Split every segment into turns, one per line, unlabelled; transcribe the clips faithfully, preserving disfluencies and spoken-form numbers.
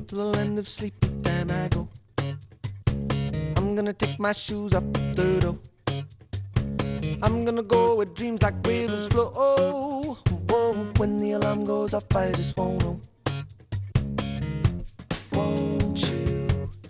to the land of sleep, then I go. I'm gonna take my shoes up the door. I'm gonna go where dreams like rivers flow. Oh, whoa, when the alarm goes off, I just won't know. Won't you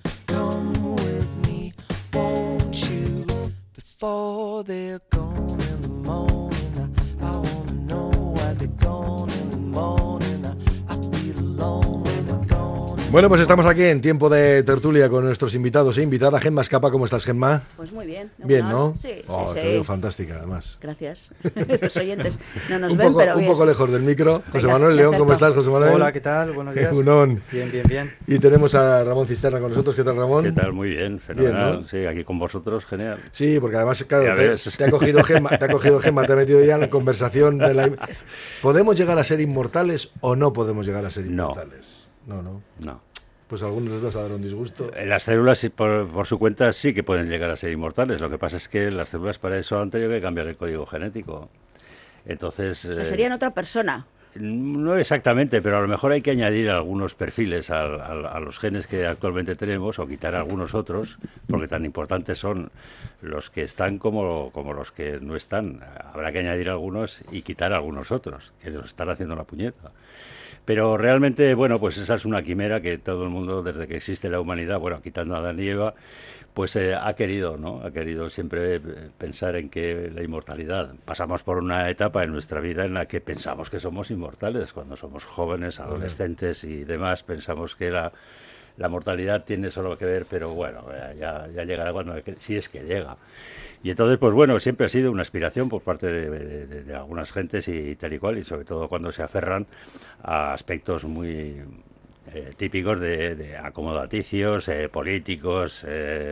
come with me? Won't you? Before they're gone in the morning, I, I wanna know why they're gone in the morning. I, I feel alone when they're gone.
Bueno, pues estamos aquí en tiempo de tertulia con nuestros invitados e invitada. Gemma Escapa, ¿cómo estás, Gemma?
Pues muy bien.
Bien, ¿no?
Sí,
oh,
sí,
te
sí.
veo fantástica, además.
Gracias. Los oyentes no nos
un
ven,
poco,
pero
un
bien.
poco lejos del micro. José
Venga,
Manuel
me
León, ¿cómo
acerco.
estás, José Manuel?
Hola, ¿qué tal? Buenos días.
Unón.
Bien, bien, bien.
Y tenemos a Ramón Cisterna con nosotros. ¿Qué tal, Ramón?
¿Qué tal? Muy bien, fenomenal.
Bien, ¿no?
Sí, aquí con vosotros, genial.
Sí, porque además, claro,
Ya
te,
ves.
te ha cogido Gemma, te ha cogido Gemma, te ha metido ya en la conversación de la... ¿Podemos llegar a ser inmortales o no podemos llegar a ser
No.
inmortales? No, no.
No.
Pues a algunos les vas a dar un disgusto.
Eh, Las células, sí, por, por su cuenta, sí que pueden llegar a ser inmortales. Lo que pasa es que las células para eso han tenido que cambiar el código genético. Entonces...
O sea,
eh,
serían otra persona.
No exactamente, pero a lo mejor hay que añadir algunos perfiles a, a- a los genes que actualmente tenemos o quitar algunos otros, porque tan importantes son los que están como, como los que no están. Habrá que añadir algunos y quitar algunos otros, que nos están haciendo la puñeta. Pero realmente, bueno, pues esa es una quimera que todo el mundo, desde que existe la humanidad, bueno, quitando a Adán y Eva, pues eh, ha querido, ¿no? Ha querido siempre eh, pensar en que la inmortalidad. Pasamos por una etapa en nuestra vida en la que pensamos que somos inmortales. Cuando somos jóvenes, adolescentes y demás, pensamos que la, la mortalidad tiene solo que ver, pero bueno, eh, ya, ya llegará cuando, si es que llega. Y entonces, pues bueno, siempre ha sido una aspiración por parte de, de- de- de algunas gentes y tal y cual, y sobre todo cuando se aferran a aspectos muy eh, típicos de, de acomodaticios, eh, políticos,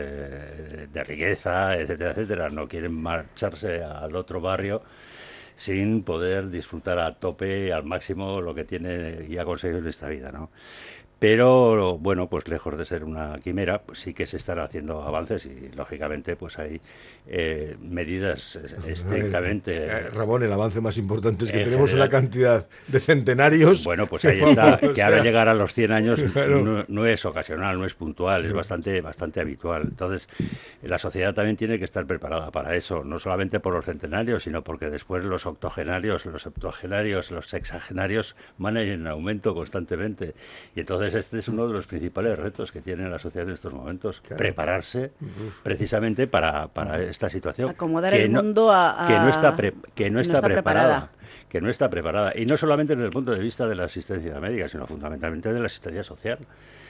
eh, de riqueza, etcétera, etcétera. No quieren marcharse al otro barrio sin poder disfrutar a tope, al máximo, lo que tiene y ha conseguido en esta vida, ¿no? Pero, bueno, pues lejos de ser una quimera, pues sí que se están haciendo avances y, lógicamente, pues hay eh, medidas eh, estrictamente...
Eh, Ramón, el avance más importante es que
en
tenemos
general-
una cantidad de centenarios.
Bueno, pues ahí está,
Vamos, o
que ahora
sea,
llegar a los cien años
claro.
no, no es ocasional, no es puntual, es bastante, bastante habitual. Entonces, la sociedad también tiene que estar preparada para eso, no solamente por los centenarios, sino porque después los octogenarios, los septuagenarios, los sexagenarios van a ir en aumento constantemente. Y entonces este es uno de los principales retos que tiene la sociedad en estos momentos,
Claro.
prepararse precisamente para, para esta situación.
Acomodar
que
el
no-
mundo a- a-
que no está, pre- que no
no
está,
está
preparada.
preparada.
que no está preparada. Y no solamente desde el punto de vista de la asistencia médica, sino fundamentalmente de la asistencia social.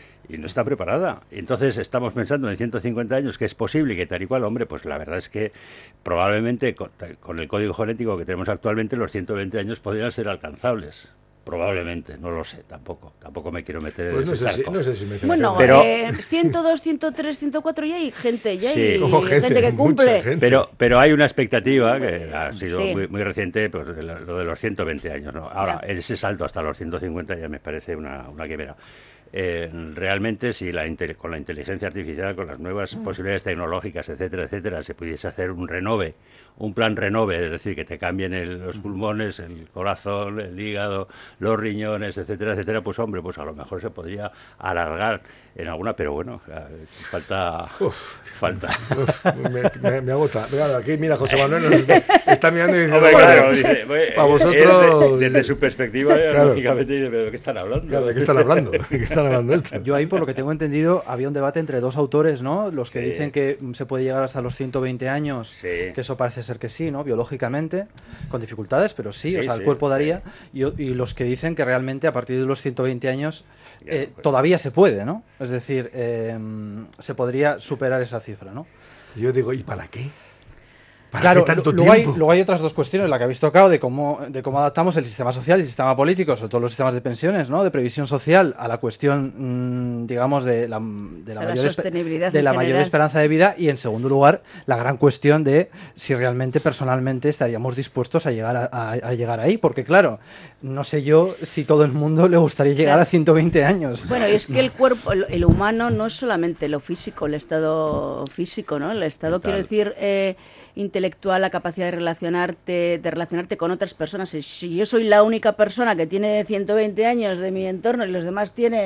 Y no está preparada. Y entonces estamos pensando en ciento cincuenta años que es posible y que tal y cual, hombre, pues la verdad es que probablemente con, con el código genético que tenemos actualmente los ciento veinte años podrían ser alcanzables. Probablemente, no lo sé, tampoco. Tampoco me quiero meter
Pues
en
no
ese
sé, si,
charco.
no sé si me hace
Bueno,
la
Pero-
eh, ciento dos, ciento tres, ciento cuatro ya hay gente, ya
Sí.
hay
Como
gente,
gente,
que
mucha
cumple.
gente.
Pero, pero hay una expectativa que ha sido
Sí.
muy, muy reciente, pues de lo, lo de los ciento veinte años, ¿no? Ahora,
Ya.
ese salto hasta los ciento cincuenta ya me parece una, una quimera. Eh, realmente, si la inte- con la inteligencia artificial, con las nuevas
Mm.
posibilidades tecnológicas, etcétera, etcétera, se pudiese hacer un renove, un plan renove, es decir, que te cambien el- los pulmones, el corazón, el hígado, los riñones, etcétera, etcétera, pues hombre, pues a lo mejor se podría alargar en alguna, pero bueno, eh, falta... falta.
Uf, me, me- me agota. Claro, aquí, mira, José Manuel nos está, está mirando y dice,
Hombre,
"Vale,
claro, dice, pues,
para
él
vosotros...
de- desde su perspectiva,
Claro.
lógicamente, dice, ¿pero de qué están hablando?
Claro, ¿de qué están hablando? ¿De qué están hablando esto?
Yo ahí, por lo que tengo entendido, había un debate entre dos autores, ¿no? Los que
Sí.
dicen que mm, se puede llegar hasta los ciento veinte años,
Sí.
que eso parece ser que sí, ¿no? Biológicamente, con dificultades, pero sí, o
Sí,
sea, el
sí,
cuerpo
sí.
daría. Y, o- y los que dicen que realmente a partir de los ciento veinte años
Ya,
eh,
pues.
todavía se puede, ¿no? Es decir, eh, se podría superar esa cifra, ¿no?
Yo digo, ¿y para qué? ¿Para
Claro,
qué tanto
luego hay,
tiempo?
luego hay otras dos cuestiones, la que habéis tocado de cómo, de cómo adaptamos el sistema social y el sistema político, sobre todo los sistemas de pensiones, ¿no? De previsión social, a la cuestión, mm, digamos, de la, de la
A la
mayor, espe-
sostenibilidad
de
en
la mayor
general.
esperanza de vida y, en segundo lugar, la gran cuestión de si realmente personalmente estaríamos dispuestos a llegar a, a- a llegar ahí, porque claro, no sé yo si todo el mundo le gustaría llegar
Claro.
a ciento veinte años.
Bueno, y es que el cuerpo, el, el humano no es solamente lo físico, el estado físico, ¿no? El estado,
Mental.
quiero decir, eh, intelectual, la capacidad de relacionarte, de relacionarte con otras personas. Si- Si yo soy la única persona que tiene ciento veinte años de mi entorno y los demás tienen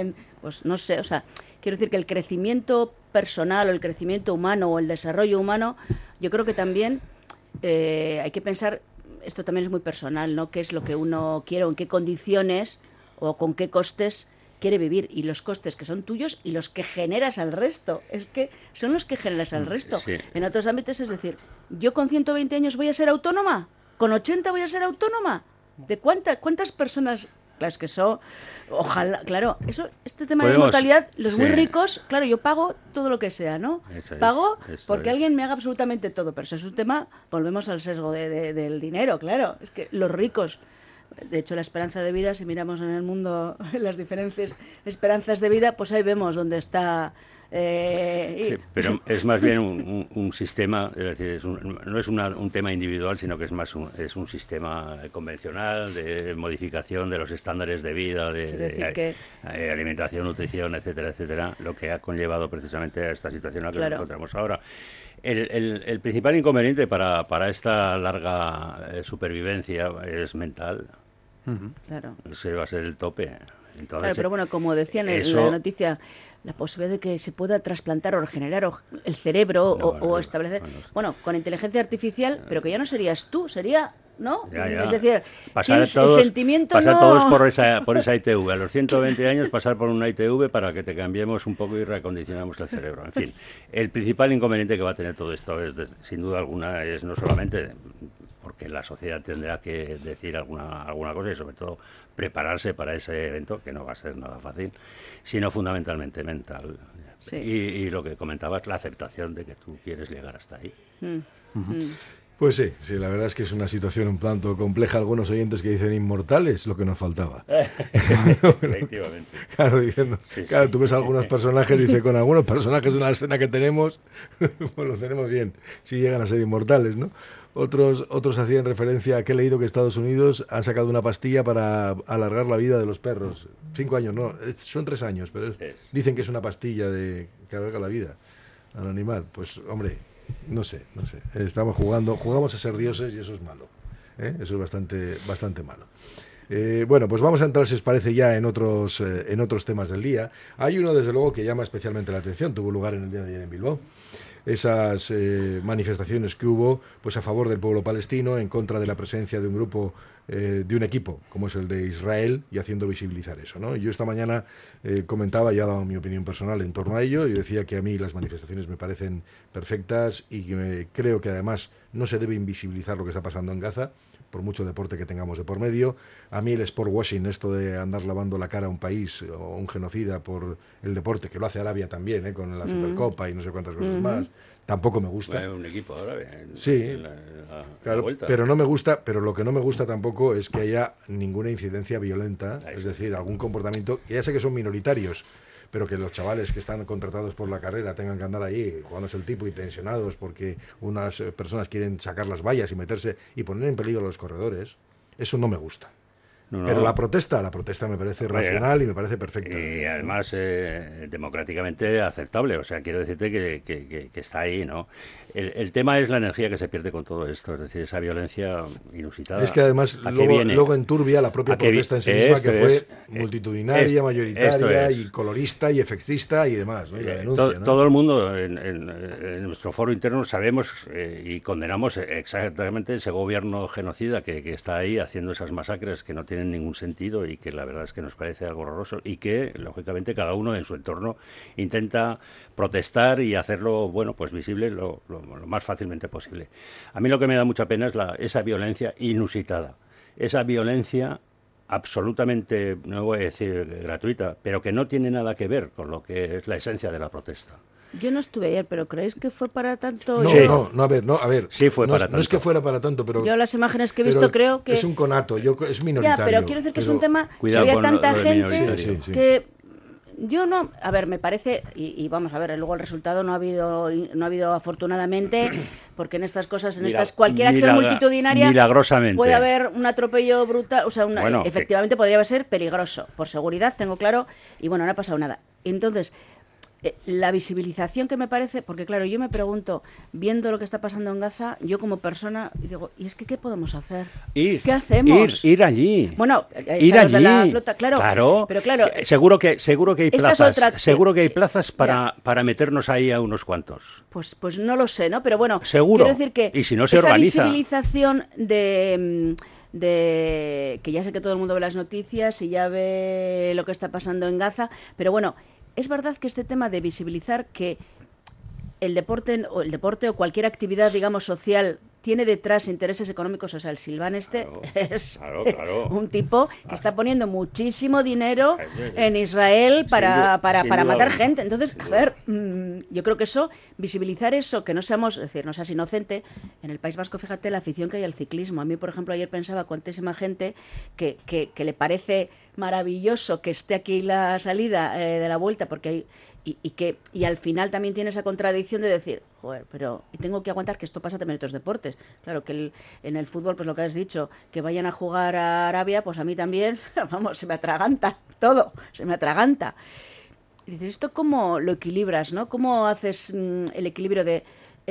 pues no sé, o sea, quiero decir que el crecimiento personal o el crecimiento humano o el desarrollo humano, yo creo que también eh, hay que pensar, esto también es muy personal, ¿no? ¿Qué es lo que uno quiere o en qué condiciones o con qué costes quiere vivir? Y los costes que son tuyos y los que generas al resto. Es que son los que generas al resto.
Sí.
En otros ámbitos, es decir, yo con ciento veinte años voy a ser autónoma, con ochenta voy a ser autónoma. ¿De cuánta, cuántas personas? Claro, es que eso, ojalá, claro, eso, este tema de
Podemos-
mortalidad, los muy
sí.
ricos, claro, yo pago todo lo que sea, ¿no?
Eso es,
pago
eso
porque
es.
alguien me haga absolutamente todo, pero eso es un tema, volvemos al sesgo de, de- del dinero, claro, es que los ricos, de hecho la esperanza de vida, si miramos en el mundo las diferentes esperanzas de vida, pues ahí vemos dónde está... eh, y-
Sí, pero es más bien un, un- un sistema, es decir, es un- no es una- un tema individual, sino que es más un, es un sistema convencional de modificación de los estándares de vida, de,
Quiero decir
de-
que-
eh, alimentación, nutrición, etcétera, etcétera, lo que ha conllevado precisamente a esta situación en la que
Claro.
nos encontramos ahora. El, el- el principal inconveniente para, para esta larga eh, supervivencia es mental.
claro.
Ese va a ser el tope. Entonces,
Claro, pero bueno, como decían en
eso-
la noticia, la posibilidad de que se pueda trasplantar o regenerar o- el cerebro
No,
o, o
no,
establecer...
bueno,
Bueno, con inteligencia artificial, pero que ya no serías tú, sería... ¿No?
Ya, ya.
Es decir,
pasar
tienes
todos,
el sentimiento
pasar
no...
todos por esa, por esa I T V. A los ciento veinte años pasar por una I T V para que te cambiemos un poco y reacondicionamos el cerebro. En fin, el principal inconveniente que va a tener todo esto es, de- sin duda alguna, es no solamente porque la sociedad tendrá que decir alguna, alguna cosa y sobre todo prepararse para ese evento, que no va a ser nada fácil, sino fundamentalmente mental.
Sí.
Y, y lo que comentabas, la aceptación de que tú quieres llegar hasta ahí.
Mm, mm.
Pues sí, sí, la verdad es que es una situación un tanto compleja. Algunos oyentes que dicen inmortales, lo que nos faltaba.
Efectivamente.
Claro, diciendo,
Sí,
claro,
sí.
tú ves algunos personajes, dice, con algunos personajes de una escena que tenemos, pues los tenemos bien, si llegan a ser inmortales, ¿no? Otros, otros hacían referencia a que he leído que Estados Unidos han sacado una pastilla para alargar la vida de los perros. Cinco años, no, es- son tres años, pero es-
Es.
dicen que es una pastilla de que alarga la vida al animal. Pues, hombre, no sé, no sé. Estamos jugando, jugamos a ser dioses y eso es malo. ¿eh? Eso es bastante, bastante malo. Eh, bueno, pues vamos a entrar, si os parece, ya en otros, eh, en otros temas del día. Hay uno, desde luego, que llama especialmente la atención. Tuvo lugar en el día de ayer en Bilbao. Esas eh, manifestaciones que hubo pues a favor del pueblo palestino, en contra de la presencia de un grupo, eh, de un equipo, como es el de Israel, y haciendo visibilizar eso, ¿no? Yo esta mañana eh, comentaba, ya daba mi opinión personal en torno a ello, y decía que a mí las manifestaciones me parecen perfectas y que me, creo que además no se debe invisibilizar lo que está pasando en Gaza, por mucho deporte que tengamos de por medio. A mí el sport washing, esto de andar lavando la cara a un país o a un genocida por el deporte, que lo hace Arabia también, ¿eh? Con la Supercopa y no sé cuántas cosas más, tampoco me gusta.
Bueno, un equipo ahora, en-
Sí,
en la, en la- en la
Claro,
vuelta.
pero no me gusta, pero lo que no me gusta tampoco es que haya ninguna incidencia violenta,
Ahí
es
sí.
decir, algún comportamiento, que ya sé que son minoritarios, pero que los chavales que están contratados por la carrera tengan que andar allí jugándose el tipo y tensionados porque unas eh, personas quieren sacar las vallas y meterse y poner en peligro a los corredores, eso no me gusta.
No, no.
Pero la protesta, la protesta me parece
Hombre,
racional y me parece perfecta.
Y además eh, democráticamente aceptable, o sea, quiero decirte que, que- que- que está ahí, ¿no? El, el tema es la energía que se pierde con todo esto, es decir, esa violencia inusitada.
Es que además
¿A qué
luego,
viene?
luego enturbia la propia
¿A qué vi-
protesta en sí misma,
esto
que fue
es, eh,
multitudinaria,
esto-
mayoritaria
esto es.
y colorista y efectista y demás, ¿no? Y la
Eh,
denuncia,
to-
¿no?
Todo el mundo en, en- en nuestro foro interno sabemos eh, y condenamos exactamente ese gobierno genocida que, que está ahí haciendo esas masacres que no tienen ningún sentido y que la verdad es que nos parece algo horroroso y que, lógicamente, cada uno en su entorno intenta protestar y hacerlo, bueno, pues visible lo, lo- lo más fácilmente posible. A mí lo que me da mucha pena es la, esa violencia inusitada, esa violencia absolutamente, no voy a decir gratuita, pero que no tiene nada que ver con lo que es la esencia de la protesta.
Yo no estuve ayer, pero ¿creéis que fue para tanto?
No,
Sí.
no, no, a ver, no, a ver.
Sí fue
no,
para
es- no es que
tanto.
fuera para tanto, pero...
Yo las imágenes que he
pero
visto creo que...
Es un conato, yo, es minoritario.
Ya, pero quiero decir que es un
pero-
tema
Cuidado
que había
con lo-
tanta
lo de
gente
minoritario.
Sí, sí, sí.
que yo no, a ver, me parece y, y vamos a ver, luego el resultado no ha habido no ha habido afortunadamente, porque en estas cosas, en
Mira,
estas cualquier acción
milagra-
multitudinaria
milagrosamente.
puede haber un atropello brutal, o sea, una-
Bueno,
efectivamente podría ser peligroso, por seguridad, tengo claro, y bueno, no ha pasado nada. Entonces, eh, la visibilización que me parece, porque claro, yo me pregunto, viendo lo que está pasando en Gaza, yo como persona, y digo, ¿y es que qué podemos hacer?
Ir,
¿Qué hacemos?
Ir, ir allí.
Bueno,
ir allí.
De la flota, claro,
claro.
Pero claro,
que, seguro que seguro que hay
plazas,
otra, seguro que hay plazas para, para meternos ahí a unos cuantos.
Pues pues no lo sé, ¿no? Pero bueno,
seguro.
Quiero decir que
y si no se
esa
organiza.
visibilización de de que ya sé que todo el mundo ve las noticias y ya ve lo que está pasando en Gaza, pero bueno, es verdad que este tema de visibilizar que el deporte o el deporte o cualquier actividad, digamos, social tiene detrás intereses económicos, o sea, el Silván este
claro,
es
claro, claro.
un tipo que está poniendo muchísimo dinero en Israel para, para, para matar
duda,
gente. Entonces, a ver, mmm, yo creo que eso, visibilizar eso, que no seamos, es decir, no seas inocente. En el País Vasco, fíjate la afición que hay al ciclismo. A mí, por ejemplo, ayer pensaba cuantísima gente que, que, que le parece maravilloso que esté aquí la salida eh, de la Vuelta, porque hay... Y, y que y al final también tiene esa contradicción de decir, joder, pero y tengo que aguantar que esto pasa también en otros deportes. Claro que el, en el fútbol, pues lo que has dicho, que vayan a jugar a Arabia, pues a mí también, vamos, se me atraganta todo, se me atraganta. Y dices, ¿esto cómo lo equilibras, no? ¿Cómo haces mmm, el equilibrio de,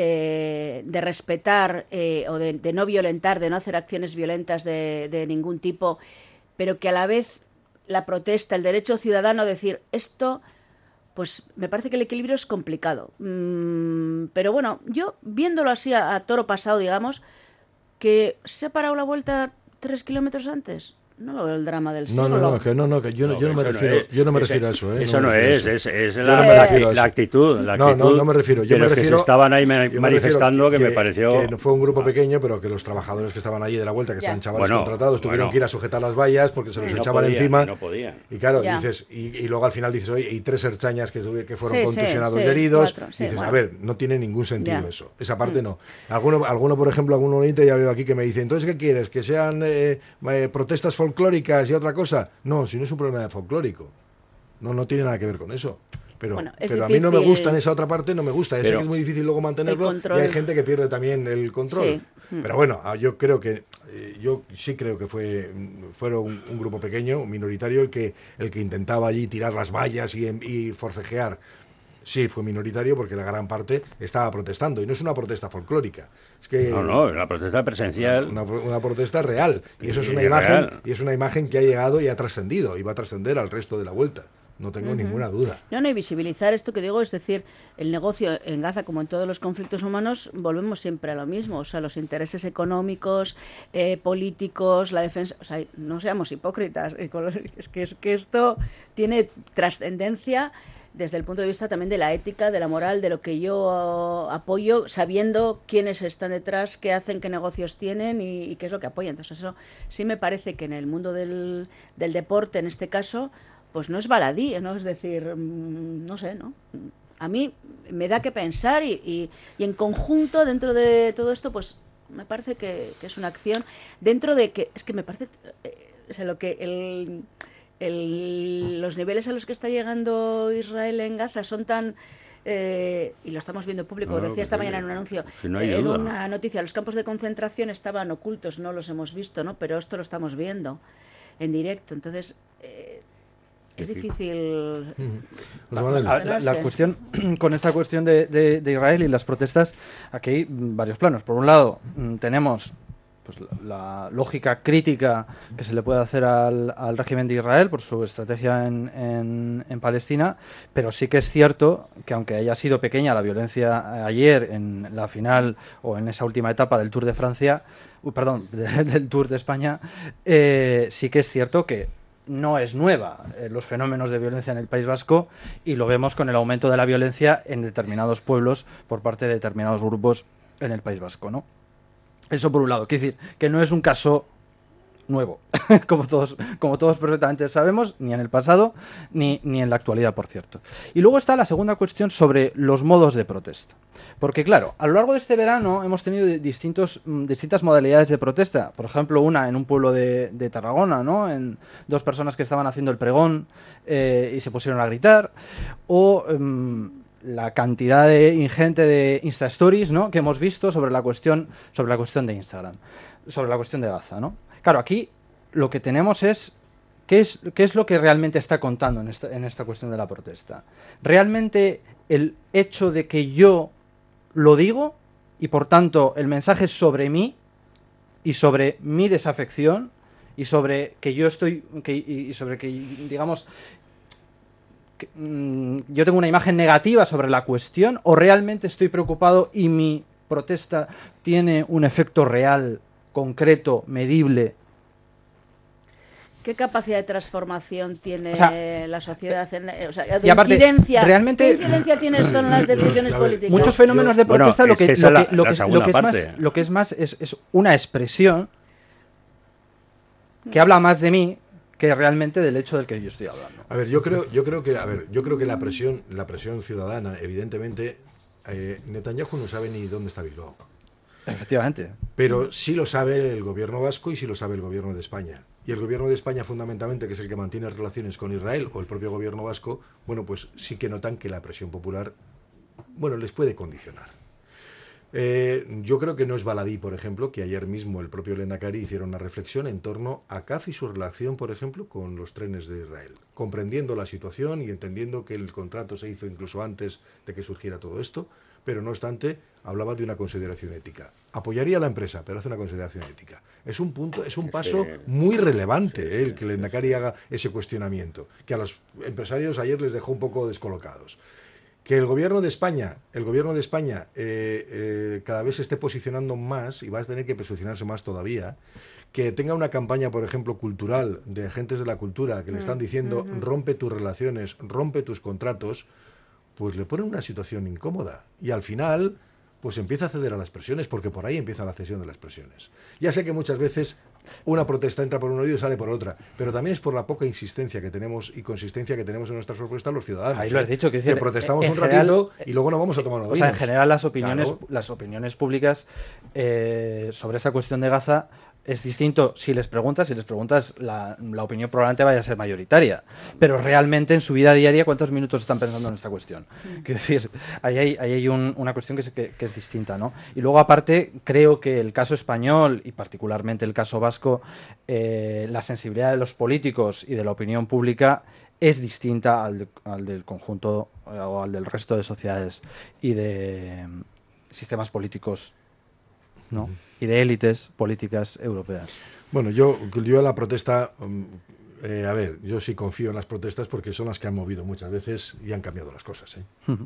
eh, de respetar eh, o de, de no violentar, de no hacer acciones violentas de, de ningún tipo, pero que a la vez la protesta, el derecho ciudadano a decir, esto... Pues me parece que el equilibrio es complicado. Mm, pero bueno, yo viéndolo así a, a toro pasado, digamos, que se ha parado la vuelta tres kilómetros antes. No lo veo el drama del siglo.
No, no, no, que no, no, que yo no, yo no me refiero, no es, yo no me
ese,
refiero a eso, ¿eh?
Eso
no,
no es, es, es la,
no
la, la, la actitud, la actitud.
No, no, no me refiero. Yo
de
me
los
refiero,
que se estaban ahí manifestando, que, que, que me pareció...
Que fue un grupo pequeño, pero que los trabajadores que estaban allí de la Vuelta, que ya. Son chavales bueno, contratados, tuvieron bueno. que ir a sujetar las vallas porque se los
no
echaban
podía,
encima.
No podían.
Y claro,
ya.
dices, y, y luego al final dices, oye, y tres herchañas que, que fueron
sí,
contusionados
sí,
y heridos.
cuatro,
y
sí,
dices,
bueno.
a ver, no tiene ningún sentido
ya.
eso. Esa parte
mm.
no. Alguno, alguno, por ejemplo, algún oyente ya veo aquí que me dice, entonces, ¿qué quieres? ¿Que sean eh, eh, protestas folclóricas y otra cosa? No, si no es un problema folclórico. No, no tiene nada que ver con eso. Pero,
bueno,
pero a mí no me gusta en esa otra parte, no me gusta. Sé que es muy difícil luego mantenerlo y hay gente que pierde también el control.
Sí.
Pero bueno, yo creo que eh, yo sí creo que fue fueron un, un grupo pequeño, un minoritario, el que el que intentaba allí tirar las vallas y, y forcejear. Sí, fue minoritario porque la gran parte estaba protestando y no es una protesta folclórica. Es que
no, no, es una protesta presencial.
Una, una protesta real y eso es una
y
imagen
real.
y es una imagen que ha llegado y ha trascendido y va a trascender al resto de la Vuelta. No tengo uh-huh. ninguna duda.
No, no, y visibilizar esto que digo, es decir, el negocio en Gaza, como en todos los conflictos humanos, volvemos siempre a lo mismo. O sea, los intereses económicos, eh, políticos, la defensa... O sea, no seamos hipócritas. Es que, es que esto tiene trascendencia desde el punto de vista también de la ética, de la moral, de lo que yo apoyo, sabiendo quiénes están detrás, qué hacen, qué negocios tienen y, y qué es lo que apoyan. Entonces eso sí me parece que en el mundo del, del deporte, en este caso, pues no es baladí, ¿no? Es decir, no sé, ¿no? A mí me da que pensar y, y, y en conjunto, dentro de todo esto, pues me parece que, que es una acción dentro de que, es que me parece, eh, o sea, lo que el... El, los niveles a los que está llegando Israel en Gaza son tan... Eh, y lo estamos viendo en público,
no,
decía esta
sí,
mañana en un anuncio,
si no hay
en
duda.
una noticia, los campos de concentración estaban ocultos, no los hemos visto, ¿no? Pero esto lo estamos viendo en directo, entonces... Eh, es difícil.
La, la, la cuestión con esta cuestión de, de, de Israel y las protestas, aquí hay varios planos. Por un lado, tenemos pues, la, la lógica crítica que se le puede hacer al, al régimen de Israel por su estrategia en, en, en Palestina, pero sí que es cierto que aunque haya sido pequeña la violencia ayer en la final o en esa última etapa del Tour de Francia, uh, perdón, de, del Tour de España, eh, sí que es cierto que no es nueva eh, los fenómenos de violencia en el País Vasco y lo vemos con el aumento de la violencia en determinados pueblos por parte de determinados grupos en el País Vasco, ¿no? Eso por un lado, quiere decir que no es un caso nuevo, como todos, como todos perfectamente sabemos, ni en el pasado ni, ni en la actualidad, por cierto. Y luego está la segunda cuestión sobre los modos de protesta. Porque claro, a lo largo de este verano hemos tenido distintos, distintas modalidades de protesta. Por ejemplo, una en un pueblo de, de Tarragona, ¿no? En dos personas que estaban haciendo el pregón eh, y se pusieron a gritar. O um, la cantidad de, ingente de Insta Stories, ¿no? Que hemos visto sobre la cuestión, sobre la cuestión de Instagram, sobre la cuestión de Gaza, ¿no? Claro, aquí lo que tenemos es ¿qué es, qué es lo que realmente está contando en esta, en esta cuestión de la protesta? ¿Realmente el hecho de que yo lo digo y por tanto el mensaje es sobre mí y sobre mi desafección y sobre que yo estoy que, y sobre que digamos que, mmm, yo tengo una imagen negativa sobre la cuestión, o realmente estoy preocupado y mi protesta tiene un efecto real, concreto, medible?
¿Qué capacidad de transformación tiene, o sea, la sociedad? En, o sea, de
y aparte,
incidencia,
realmente,
¿qué incidencia tiene esto en las decisiones políticas?
Muchos fenómenos de protesta, bueno, lo, que,
es que
lo, que,
la,
lo,
la
que, lo, que es más, lo que es más es, es una expresión que habla más de mí que realmente del hecho del que yo estoy hablando.
A ver, yo creo, yo creo que, a ver, yo creo que la presión, la presión ciudadana, evidentemente, eh, Netanyahu no sabe ni dónde está Bilbao.
Efectivamente.
Pero sí lo sabe el gobierno vasco y sí lo sabe el gobierno de España. Y el gobierno de España, fundamentalmente, que es el que mantiene relaciones con Israel, o el propio gobierno vasco, bueno, pues sí que notan que la presión popular, bueno, les puede condicionar. Eh, yo creo que no es baladí, por ejemplo, que ayer mismo el propio Lehendakari hiciera una reflexión en torno a C A F y su relación, por ejemplo, con los trenes de Israel, comprendiendo la situación y entendiendo que el contrato se hizo incluso antes de que surgiera todo esto, pero no obstante hablaba de una consideración ética. Apoyaría a la empresa, pero hace una consideración ética. Es un punto, es un paso muy relevante, sí, sí, eh, el que el Lehendakari haga ese cuestionamiento, que a los empresarios ayer les dejó un poco descolocados. Que el gobierno de España, el gobierno de España eh, eh, cada vez se esté posicionando más, y va a tener que posicionarse más todavía, que tenga una campaña, por ejemplo, cultural, de agentes de la cultura, que le están diciendo uh-huh. rompe tus relaciones, rompe tus contratos, pues le ponen una situación incómoda. Y al final, pues empieza a ceder a las presiones, porque por ahí empieza la cesión de las presiones. Ya sé que muchas veces una protesta entra por un oído y sale por otra, pero también es por la poca insistencia que tenemos y consistencia que tenemos en nuestras propuestas los ciudadanos.
Ahí lo has dicho, que,
decir, que protestamos un
general,
ratito y luego no vamos a tomar unos.
O sea, en general las opiniones, claro. las opiniones públicas eh, sobre esta cuestión de Gaza es distinto. Si les preguntas, si les preguntas, la, la opinión probablemente vaya a ser mayoritaria. Pero realmente en su vida diaria, ¿cuántos minutos están pensando en esta cuestión? Mm. Quiero decir, ahí hay, ahí hay un, una cuestión que es, que, que es distinta, ¿no? Y luego, aparte, creo que el caso español, y particularmente el caso vasco, eh, la sensibilidad de los políticos y de la opinión pública es distinta al, de, al del conjunto o al del resto de sociedades y de um, sistemas políticos, ¿no? Mm. y de élites políticas europeas.
Bueno, yo, yo a la protesta, eh, a ver, yo sí confío en las protestas porque son las que han movido muchas veces y han cambiado las cosas, ¿eh?
Uh-huh.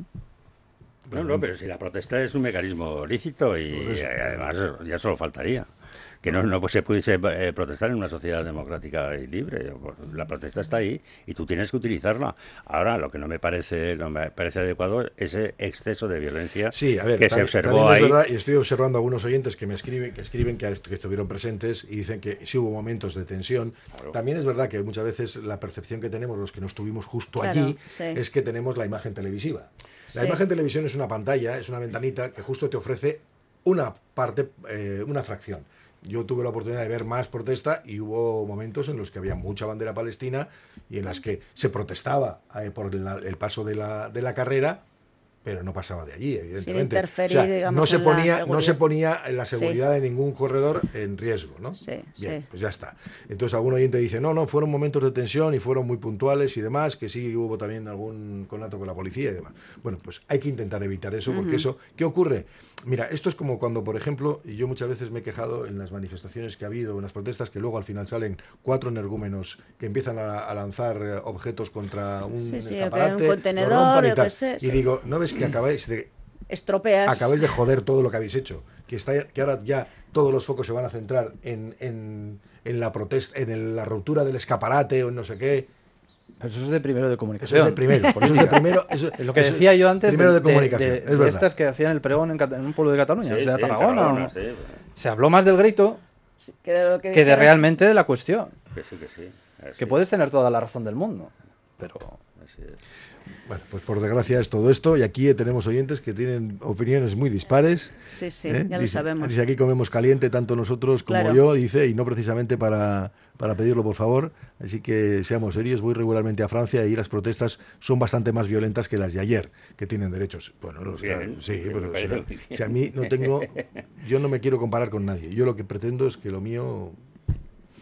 No, no, pero si la protesta es un mecanismo lícito y eso, además ya solo faltaría que no, no pues se pudiese eh, protestar en una sociedad democrática y libre. La protesta está ahí y tú tienes que utilizarla. Ahora, lo que no me parece no me parece adecuado es ese exceso de violencia
sí, a ver,
que
también,
se observó
también
ahí.
Es verdad, y estoy observando a algunos oyentes que me escriben que escriben que, que estuvieron presentes y dicen que sí hubo momentos de tensión. Claro. También es verdad que muchas veces la percepción que tenemos los que no estuvimos justo claro, allí sí. es que tenemos la imagen televisiva. La sí. imagen televisión es una pantalla, es una ventanita que justo te ofrece una parte, eh, una fracción. Yo tuve la oportunidad de ver más protesta y hubo momentos en los que había mucha bandera palestina y en las que se protestaba eh, por la, el paso de la, de la carrera, pero no pasaba de allí, evidentemente.
Sin interferir,
o sea,
digamos,
no se
en
ponía,
la
no se ponía la seguridad
sí.
de ningún corredor en riesgo, ¿no?
Sí,
Bien,
sí.
pues ya está. Entonces algún oyente dice, no, no, fueron momentos de tensión y fueron muy puntuales y demás, que sí hubo también algún conato con la policía y demás. Bueno, pues hay que intentar evitar eso, porque uh-huh. eso, ¿qué ocurre? Mira, esto es como cuando, por ejemplo, y yo muchas veces me he quejado en las manifestaciones que ha habido, en las protestas, que luego al final salen cuatro energúmenos que empiezan a, a lanzar objetos contra un
sí, sí,
escaparate,
un contenedor,
y, tal.
Sé,
y
sí.
digo, ¿no ves que acabáis de
estropeas.
Acabáis de joder todo lo que habéis hecho. Que, está, que ahora ya todos los focos se van a centrar en, en, en la protesta, en el, la ruptura del escaparate o en no sé qué.
Pero eso es de primero de comunicación.
Eso es de primero. Por eso es de primero. Eso,
es lo que decía yo antes.
Primero de, de comunicación.
De, de,
es
de estas que hacían el pregón en, en un pueblo de Cataluña,
sí,
o sea,
sí,
Tarragona.
Tarragona
¿no?
sí, bueno.
Se habló más del grito
sí, que de, lo que
que de realmente de la cuestión.
Que sí, que sí. Así.
Que puedes tener toda la razón del mundo, pero.
Así es.
Bueno, pues por desgracia es todo esto y aquí tenemos oyentes que tienen opiniones muy dispares.
Sí, sí,
¿eh?
ya lo
dice,
sabemos.
Dice aquí comemos caliente tanto nosotros como
claro.
yo, dice, y no precisamente para, para pedirlo, por favor. Así que seamos serios, voy regularmente a Francia y las protestas son bastante más violentas que las de ayer, que tienen derechos. Bueno, o sea,
bien,
sí,
bien,
pero o sea,
bien.
si a mí no tengo, yo no me quiero comparar con nadie. Yo lo que pretendo es que lo mío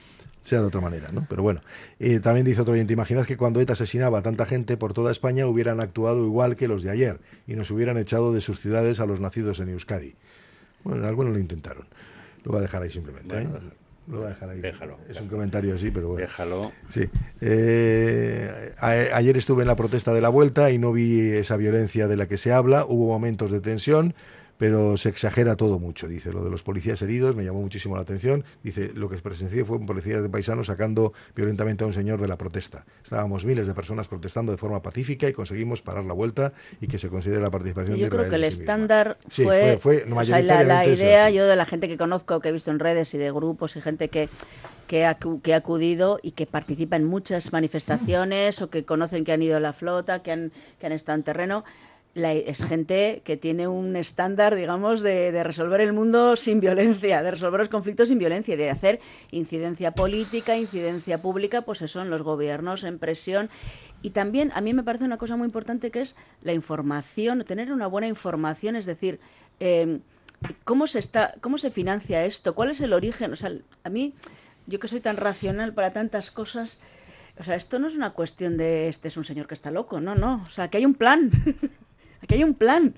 sea de otra manera, ¿no? Pero bueno, eh, también dice otro oyente, imaginad que cuando ETA asesinaba a tanta gente por toda España hubieran actuado igual que los de ayer y nos hubieran echado de sus ciudades a los nacidos en Euskadi. Bueno, algunos lo intentaron. Lo voy a dejar ahí simplemente. Bueno, ¿eh? Lo voy a dejar ahí.
Déjalo.
Es
déjalo.
un comentario así, pero bueno.
Déjalo.
Sí. Eh, a, ayer estuve en la protesta de la Vuelta y no vi esa violencia de la que se habla. Hubo momentos de tensión, pero se exagera todo mucho, dice. Lo de los policías heridos me llamó muchísimo la atención. Dice, lo que presencié fue un policía de paisanos sacando violentamente a un señor de la protesta. Estábamos miles de personas protestando de forma pacífica y conseguimos parar la vuelta y que se considere la participación
Sí, yo
de
creo
Israel
que el
en sí
estándar
misma.
fue,
Sí, fue, fue
o sea, la, la
mayoritariamente
idea,
eso, sí.
yo de la gente que conozco, que he visto en redes y de grupos y gente que que ha, que ha acudido y que participa en muchas manifestaciones o que conocen que han ido a la flota, que han, que han estado en terreno. La, es gente que tiene un estándar, digamos, de, de resolver el mundo sin violencia, de resolver los conflictos sin violencia y de hacer incidencia política, incidencia pública, pues eso, en los gobiernos, en presión. Y también a mí me parece una cosa muy importante que es la información, tener una buena información, es decir, eh, cómo se está, cómo se financia esto, cuál es el origen. O sea, a mí, yo que soy tan racional para tantas cosas, o sea, esto no es una cuestión de este es un señor que está loco, no, no, o sea, que hay un plan. Aquí hay un plan,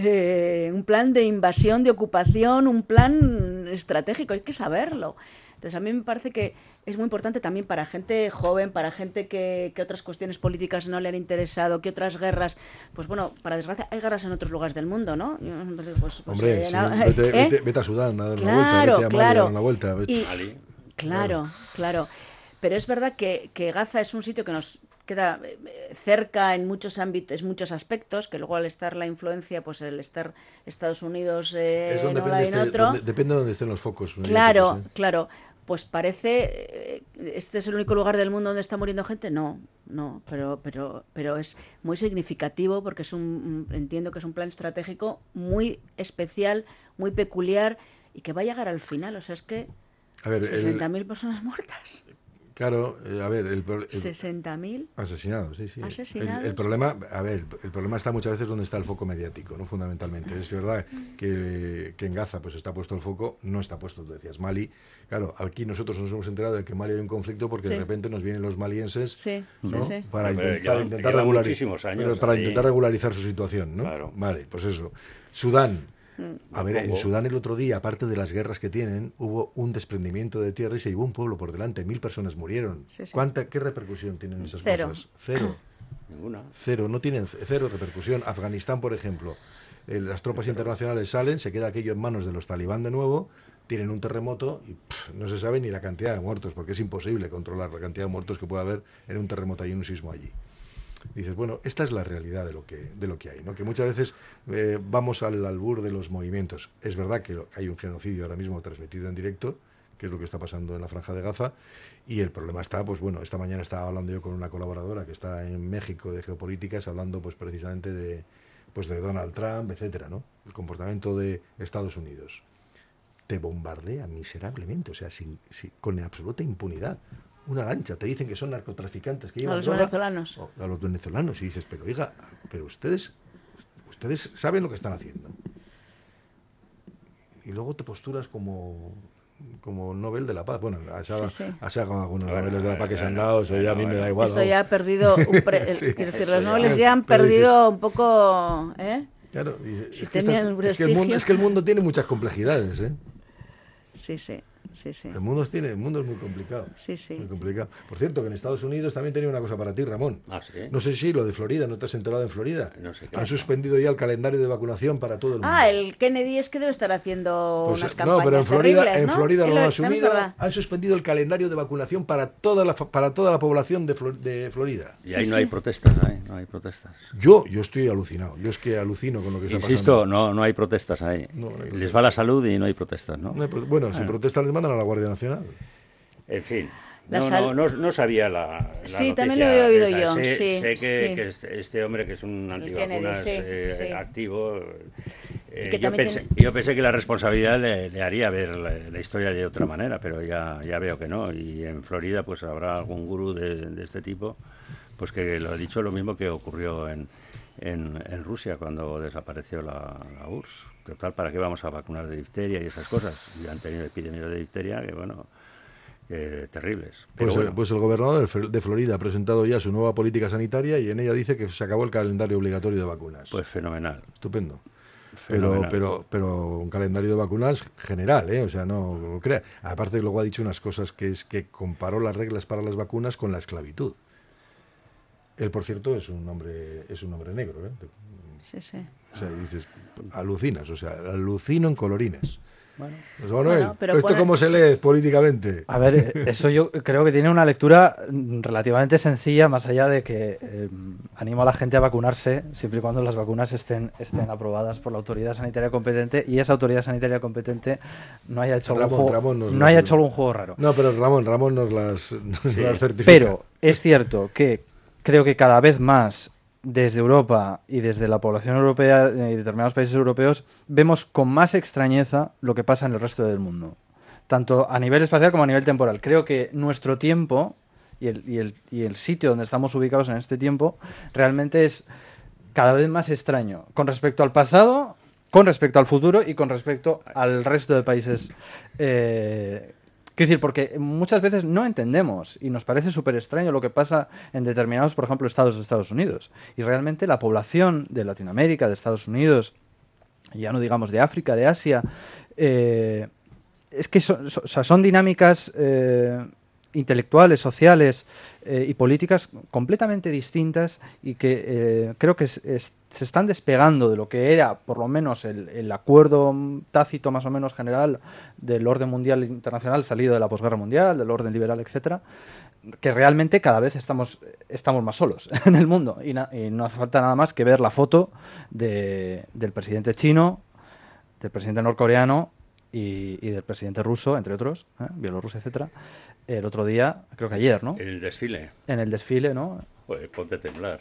eh, un plan de invasión, de ocupación, un plan estratégico, hay que saberlo. Entonces a mí me parece que es muy importante también para gente joven, para gente que, que otras cuestiones políticas no le han interesado, que otras guerras, pues bueno, para desgracia hay guerras en otros lugares del mundo, ¿no? Entonces, pues, pues,
Hombre,
eh,
sí,
no,
vete,
¿eh?
vete, vete a Sudán a dar
claro,
una vuelta, vete a Mali
claro.
a dar una vuelta. Vete.
Y,
Mali.
claro, claro. Pero es verdad que, que Gaza es un sitio que nos queda cerca en muchos ámbitos, en muchos aspectos, que luego al estar la influencia, pues el estar Estados Unidos eh,
Es donde
en,
depende,
en
este,
otro.
donde, depende de donde estén los focos.
Claro,
¿eh?
claro. Pues parece, ¿este es el único lugar del mundo donde está muriendo gente? No, no, pero, pero, pero es muy significativo porque es un, entiendo que es un plan estratégico muy especial, muy peculiar y que va a llegar al final. O sea, es que
A ver,
sesenta mil personas muertas.
Claro, eh, a ver, el, el
sesenta mil
asesinados, sí, sí.
Asesinados.
El, el problema, a ver, el problema está muchas veces donde está el foco mediático, no fundamentalmente. Es verdad que, que en Gaza pues está puesto el foco, no está puesto, tú decías, Mali. Claro, aquí nosotros nos hemos enterado de que en Mali hay un conflicto porque
sí.
de repente nos vienen los malienses,
sí,
¿no?
sí, sí.
Para,
Hombre,
intent,
llevan,
para intentar
llevan
regularizar,
muchísimos años
para
ahí.
intentar regularizar su situación, ¿no?
Claro.
Vale, pues eso. Sudán. A ver, en
Congo.
Sudán el otro día, aparte de las guerras que tienen, hubo un desprendimiento de tierra y se llevó un pueblo por delante. Mil personas murieron.
Sí, sí.
¿Cuánta, ¿Qué repercusión tienen esas
Cero.
cosas? Cero.
Ninguna.
Cero, no tienen cero repercusión. Afganistán, por ejemplo, eh, las tropas internacionales salen, se queda aquello en manos de los talibán de nuevo, tienen un terremoto y pff, no se sabe ni la cantidad de muertos, porque es imposible controlar la cantidad de muertos que puede haber en un terremoto y en un sismo allí. Dices, bueno, esta es la realidad de lo que, de lo que hay, ¿no? Que muchas veces eh, vamos al albur de los movimientos. Es verdad que hay un genocidio ahora mismo transmitido en directo, que es lo que está pasando en la Franja de Gaza, y el problema está, pues bueno, esta mañana estaba hablando yo con una colaboradora que está en México de geopolíticas, hablando pues precisamente de, pues de Donald Trump, etcétera, ¿no? El comportamiento de Estados Unidos. Te bombardea miserablemente, o sea, sin, sin, con absoluta impunidad. Una lancha, te dicen que son narcotraficantes que llevan
A los
droga,
venezolanos.
a los venezolanos, y dices, pero oiga, pero ustedes ustedes saben lo que están haciendo. Y luego te posturas como como Nobel de la Paz. Bueno, se ha
sí, sí.
sacado algunos
Bueno,
Nobeles de la Paz que
bueno,
se han dado, eso
bueno,
ya a mí
bueno.
me da igual.
Eso
vamos.
ya ha perdido, un pre- el-
Sí.
quiero decir,
Eso
los
ya.
nobles ya han
Pero
perdido
dices-
un poco, ¿eh?
Claro, dices,
Si
es, que
tenían
estás-
un
es que el mundo,
prestigio.
es que el mundo tiene muchas complejidades, ¿eh?
Sí, sí, sí, sí.
El mundo tiene, el mundo es muy complicado.
Sí, sí.
Muy complicado. Por cierto, que en Estados Unidos también tenía una cosa para ti, Ramón.
Ah, ¿sí?
No sé si lo de Florida, ¿no te has enterado en Florida?
No sé qué.
Han suspendido ya el calendario de vacunación para todo el mundo.
Ah, el Kennedy es que debe estar haciendo
Pues,
unas
no,
campañas
pero en Florida,
terribles,
en
¿no?
Florida
Y
lo han
también es
asumido,
verdad.
han suspendido el calendario de vacunación para toda la, fa- para toda la población de, Flor- de Florida.
Y ahí
Sí,
no
sí.
hay protestas, ¿eh? No hay protestas.
Yo, yo estoy alucinado, yo es que alucino con lo que está
Insisto,
pasando.
no, no hay protestas ahí.
No, no hay
Les
protestas.
va la salud y no hay protestas, ¿no?
No hay pro- bueno, si
Ah.
protestan les mandan a la Guardia Nacional.
En fin.
La
No,
sal-
no, no, no sabía la, la
Sí,
noticia
también lo he oído
esa.
yo,
Sé,
sí,
sé que,
sí.
que este, este hombre, que es un
Kennedy,
antivacunas
sí,
eh,
sí.
activo, eh,
que
yo,
también
pensé,
tiene-
yo pensé que la responsabilidad le, le haría ver la, la historia de otra manera, pero ya, ya veo que no. Y en Florida pues habrá algún gurú de, de este tipo pues que lo ha dicho lo mismo que ocurrió en, en, en Rusia cuando desapareció la, la U R S S. Total, ¿para qué vamos a vacunar de difteria y esas cosas? Ya han tenido epidemias de difteria que, bueno... eh, terribles.
Pues,
Pero bueno.
el, pues el gobernador de Florida ha presentado ya su nueva política sanitaria y en ella dice que se acabó el calendario obligatorio de vacunas.
Pues fenomenal.
Estupendo.
Fenomenal.
Pero, pero, pero un calendario de vacunas general, ¿eh? O sea, no, no crea. Aparte, luego ha dicho unas cosas que es que comparó las reglas para las vacunas con la esclavitud. Él, por cierto, es un hombre, es un hombre negro, ¿eh?
Sí, sí.
O sea, dices, alucinas, o sea, alucino en colorines.
Bueno,
pues Manuel,
bueno, pero
¿esto
pone...
cómo se lee políticamente?
A ver, eso yo creo que tiene una lectura relativamente sencilla, más allá de que eh, animo a la gente a vacunarse, siempre y cuando las vacunas estén, estén aprobadas por la autoridad sanitaria competente y esa autoridad sanitaria competente no haya hecho,
Ramón,
algún, juego,
Ramón nos
no
las-
haya hecho algún juego raro.
No, pero Ramón, Ramón nos las, nos
Sí.
las certifica.
Pero es cierto que creo que cada vez más desde Europa y desde la población europea y determinados países europeos vemos con más extrañeza lo que pasa en el resto del mundo, tanto a nivel espacial como a nivel temporal. Creo que nuestro tiempo y el, y el, y el sitio donde estamos ubicados en este tiempo realmente es cada vez más extraño con respecto al pasado, con respecto al futuro y con respecto al resto de países. Eh, Quiero decir, porque muchas veces no entendemos y nos parece súper extraño lo que pasa en determinados, por ejemplo, estados de Estados Unidos. Y realmente la población de Latinoamérica, de Estados Unidos, ya no digamos de África, de Asia, eh, es que son, son, o sea, son dinámicas eh, intelectuales, sociales eh, y políticas completamente distintas y que eh, creo que es, es, se están despegando de lo que era, por lo menos, el, el acuerdo tácito más o menos general del orden mundial internacional salido de la posguerra mundial, del orden liberal, etcétera, que realmente cada vez estamos, estamos más solos en el mundo y, na y no hace falta nada más que ver la foto de, del presidente chino, del presidente norcoreano y, y del presidente ruso, entre otros, ¿eh? Bielorrusia, etcétera, el otro día, creo que ayer, ¿no?
En el desfile.
En el desfile, ¿no?
Pues ponte a temblar.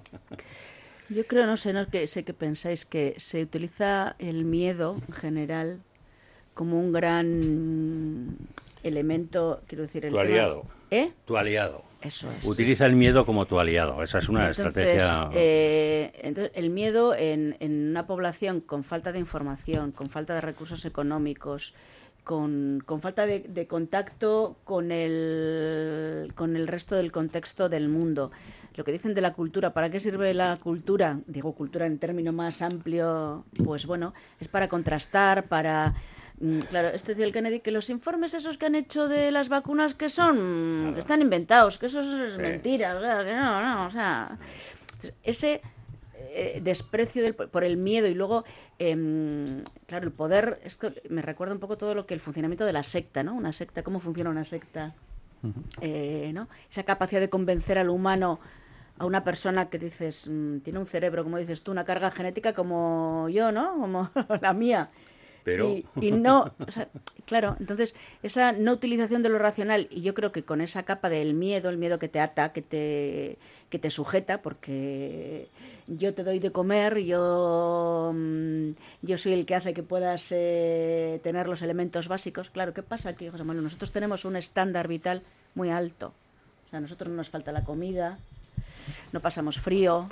Yo creo, no sé, no que sé que pensáis que se utiliza el miedo en general como un gran elemento, quiero decir, el
Tu
tema-
aliado.
¿Eh?
Tu aliado.
Eso es.
Utiliza el miedo como tu aliado. Esa es una
Entonces,
estrategia.
eh, entonces, el miedo en, en una población con falta de información, con falta de recursos económicos, con, con falta de, de contacto con el, con el resto del contexto del mundo. Lo que dicen de la cultura, ¿para qué sirve la cultura? Digo cultura en término más amplio, pues bueno, es para contrastar, para... Claro, este decía el Kennedy que los informes esos que han hecho de las vacunas que son,
Claro.
que están inventados, que eso es
Sí.
mentira, o sea, que no, no, o sea, ese eh, desprecio del, por el miedo y luego, eh, claro, el poder, esto me recuerda un poco todo lo que el funcionamiento de la secta, ¿no? Una secta, ¿cómo funciona una secta? Uh-huh. eh, ¿no? Esa capacidad de convencer al humano, a una persona que dices, mmm, tiene un cerebro, como dices tú, una carga genética como yo, ¿no? Como la mía.
Pero...
Y, y no, o sea, claro, entonces esa no utilización de lo racional, y yo creo que con esa capa del miedo, el miedo que te ata, que te, que te sujeta, porque yo te doy de comer, yo, yo soy el que hace que puedas eh, tener los elementos básicos. Claro, ¿qué pasa aquí, José Manuel? Nosotros tenemos un estándar vital muy alto. O sea, a nosotros no nos falta la comida, no pasamos frío.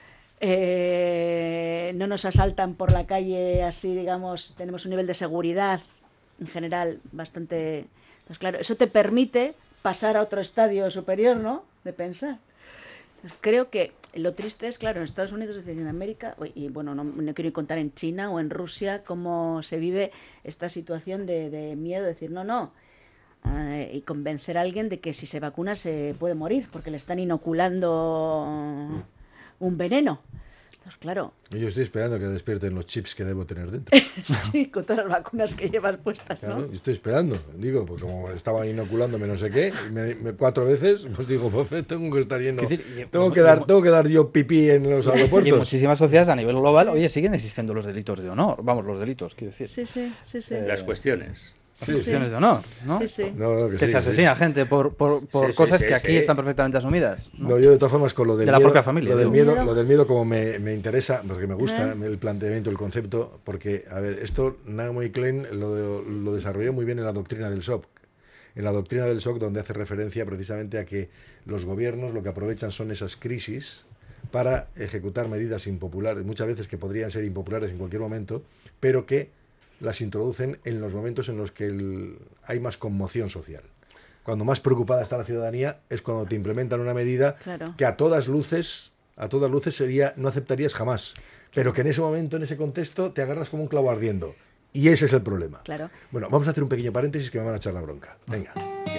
Eh, no nos asaltan por la calle así, digamos, tenemos un nivel de seguridad en general bastante... Entonces, claro, eso te permite pasar a otro estadio superior, ¿no?, de pensar. Entonces, creo que lo triste es, claro, en Estados Unidos, es decir, en América, y bueno, no, no quiero contar en China o en Rusia cómo se vive esta situación de, de miedo, de decir, no, no, eh, y convencer a alguien de que si se vacuna se puede morir, porque le están inoculando un veneno. Entonces, claro.
Y yo estoy esperando que despierten los chips que debo tener dentro.
Sí, con todas las vacunas que llevas puestas, ¿no?
Claro, yo estoy esperando. Digo, pues como estaban inoculándome no sé qué, me, me, cuatro veces, pues digo, pues tengo que estar lleno. Decir, tengo, y, que dar, tengo que dar yo pipí en los aeropuertos.
Y en muchísimas sociedades a nivel global, oye, siguen existiendo los delitos de honor. Vamos, los delitos, quiero decir.
Sí, sí, sí. sí.
Eh, Las cuestiones.
Sí, cuestiones sí. de honor, ¿no?
Sí, sí.
No, no, que
que
sí,
se asesina
sí.
gente por, por, por
sí,
cosas
sí,
que
sí,
aquí
sí.
están perfectamente asumidas. ¿no?
No, yo de todas formas con lo del
de la
miedo,
propia familia.
Lo del
¿Miedo?
miedo, lo del miedo como me, me interesa, porque me gusta
¿Eh?
el planteamiento, el concepto, porque, a ver, esto Naomi Klein lo, lo desarrolló muy bien en la doctrina del shock. En la doctrina del shock, donde hace referencia precisamente a que los gobiernos lo que aprovechan son esas crisis para ejecutar medidas impopulares, muchas veces que podrían ser impopulares en cualquier momento, pero que las introducen en los momentos en los que el, hay más conmoción social. cuando más preocupada está la ciudadanía es cuando te implementan una medida
Claro.
que a todas luces, a todas luces sería, no aceptarías jamás, pero que en ese momento, en ese contexto, te agarras como un clavo ardiendo. Y ese es el problema.
Claro.
Bueno, vamos a hacer un pequeño paréntesis que me van a echar la bronca. Venga.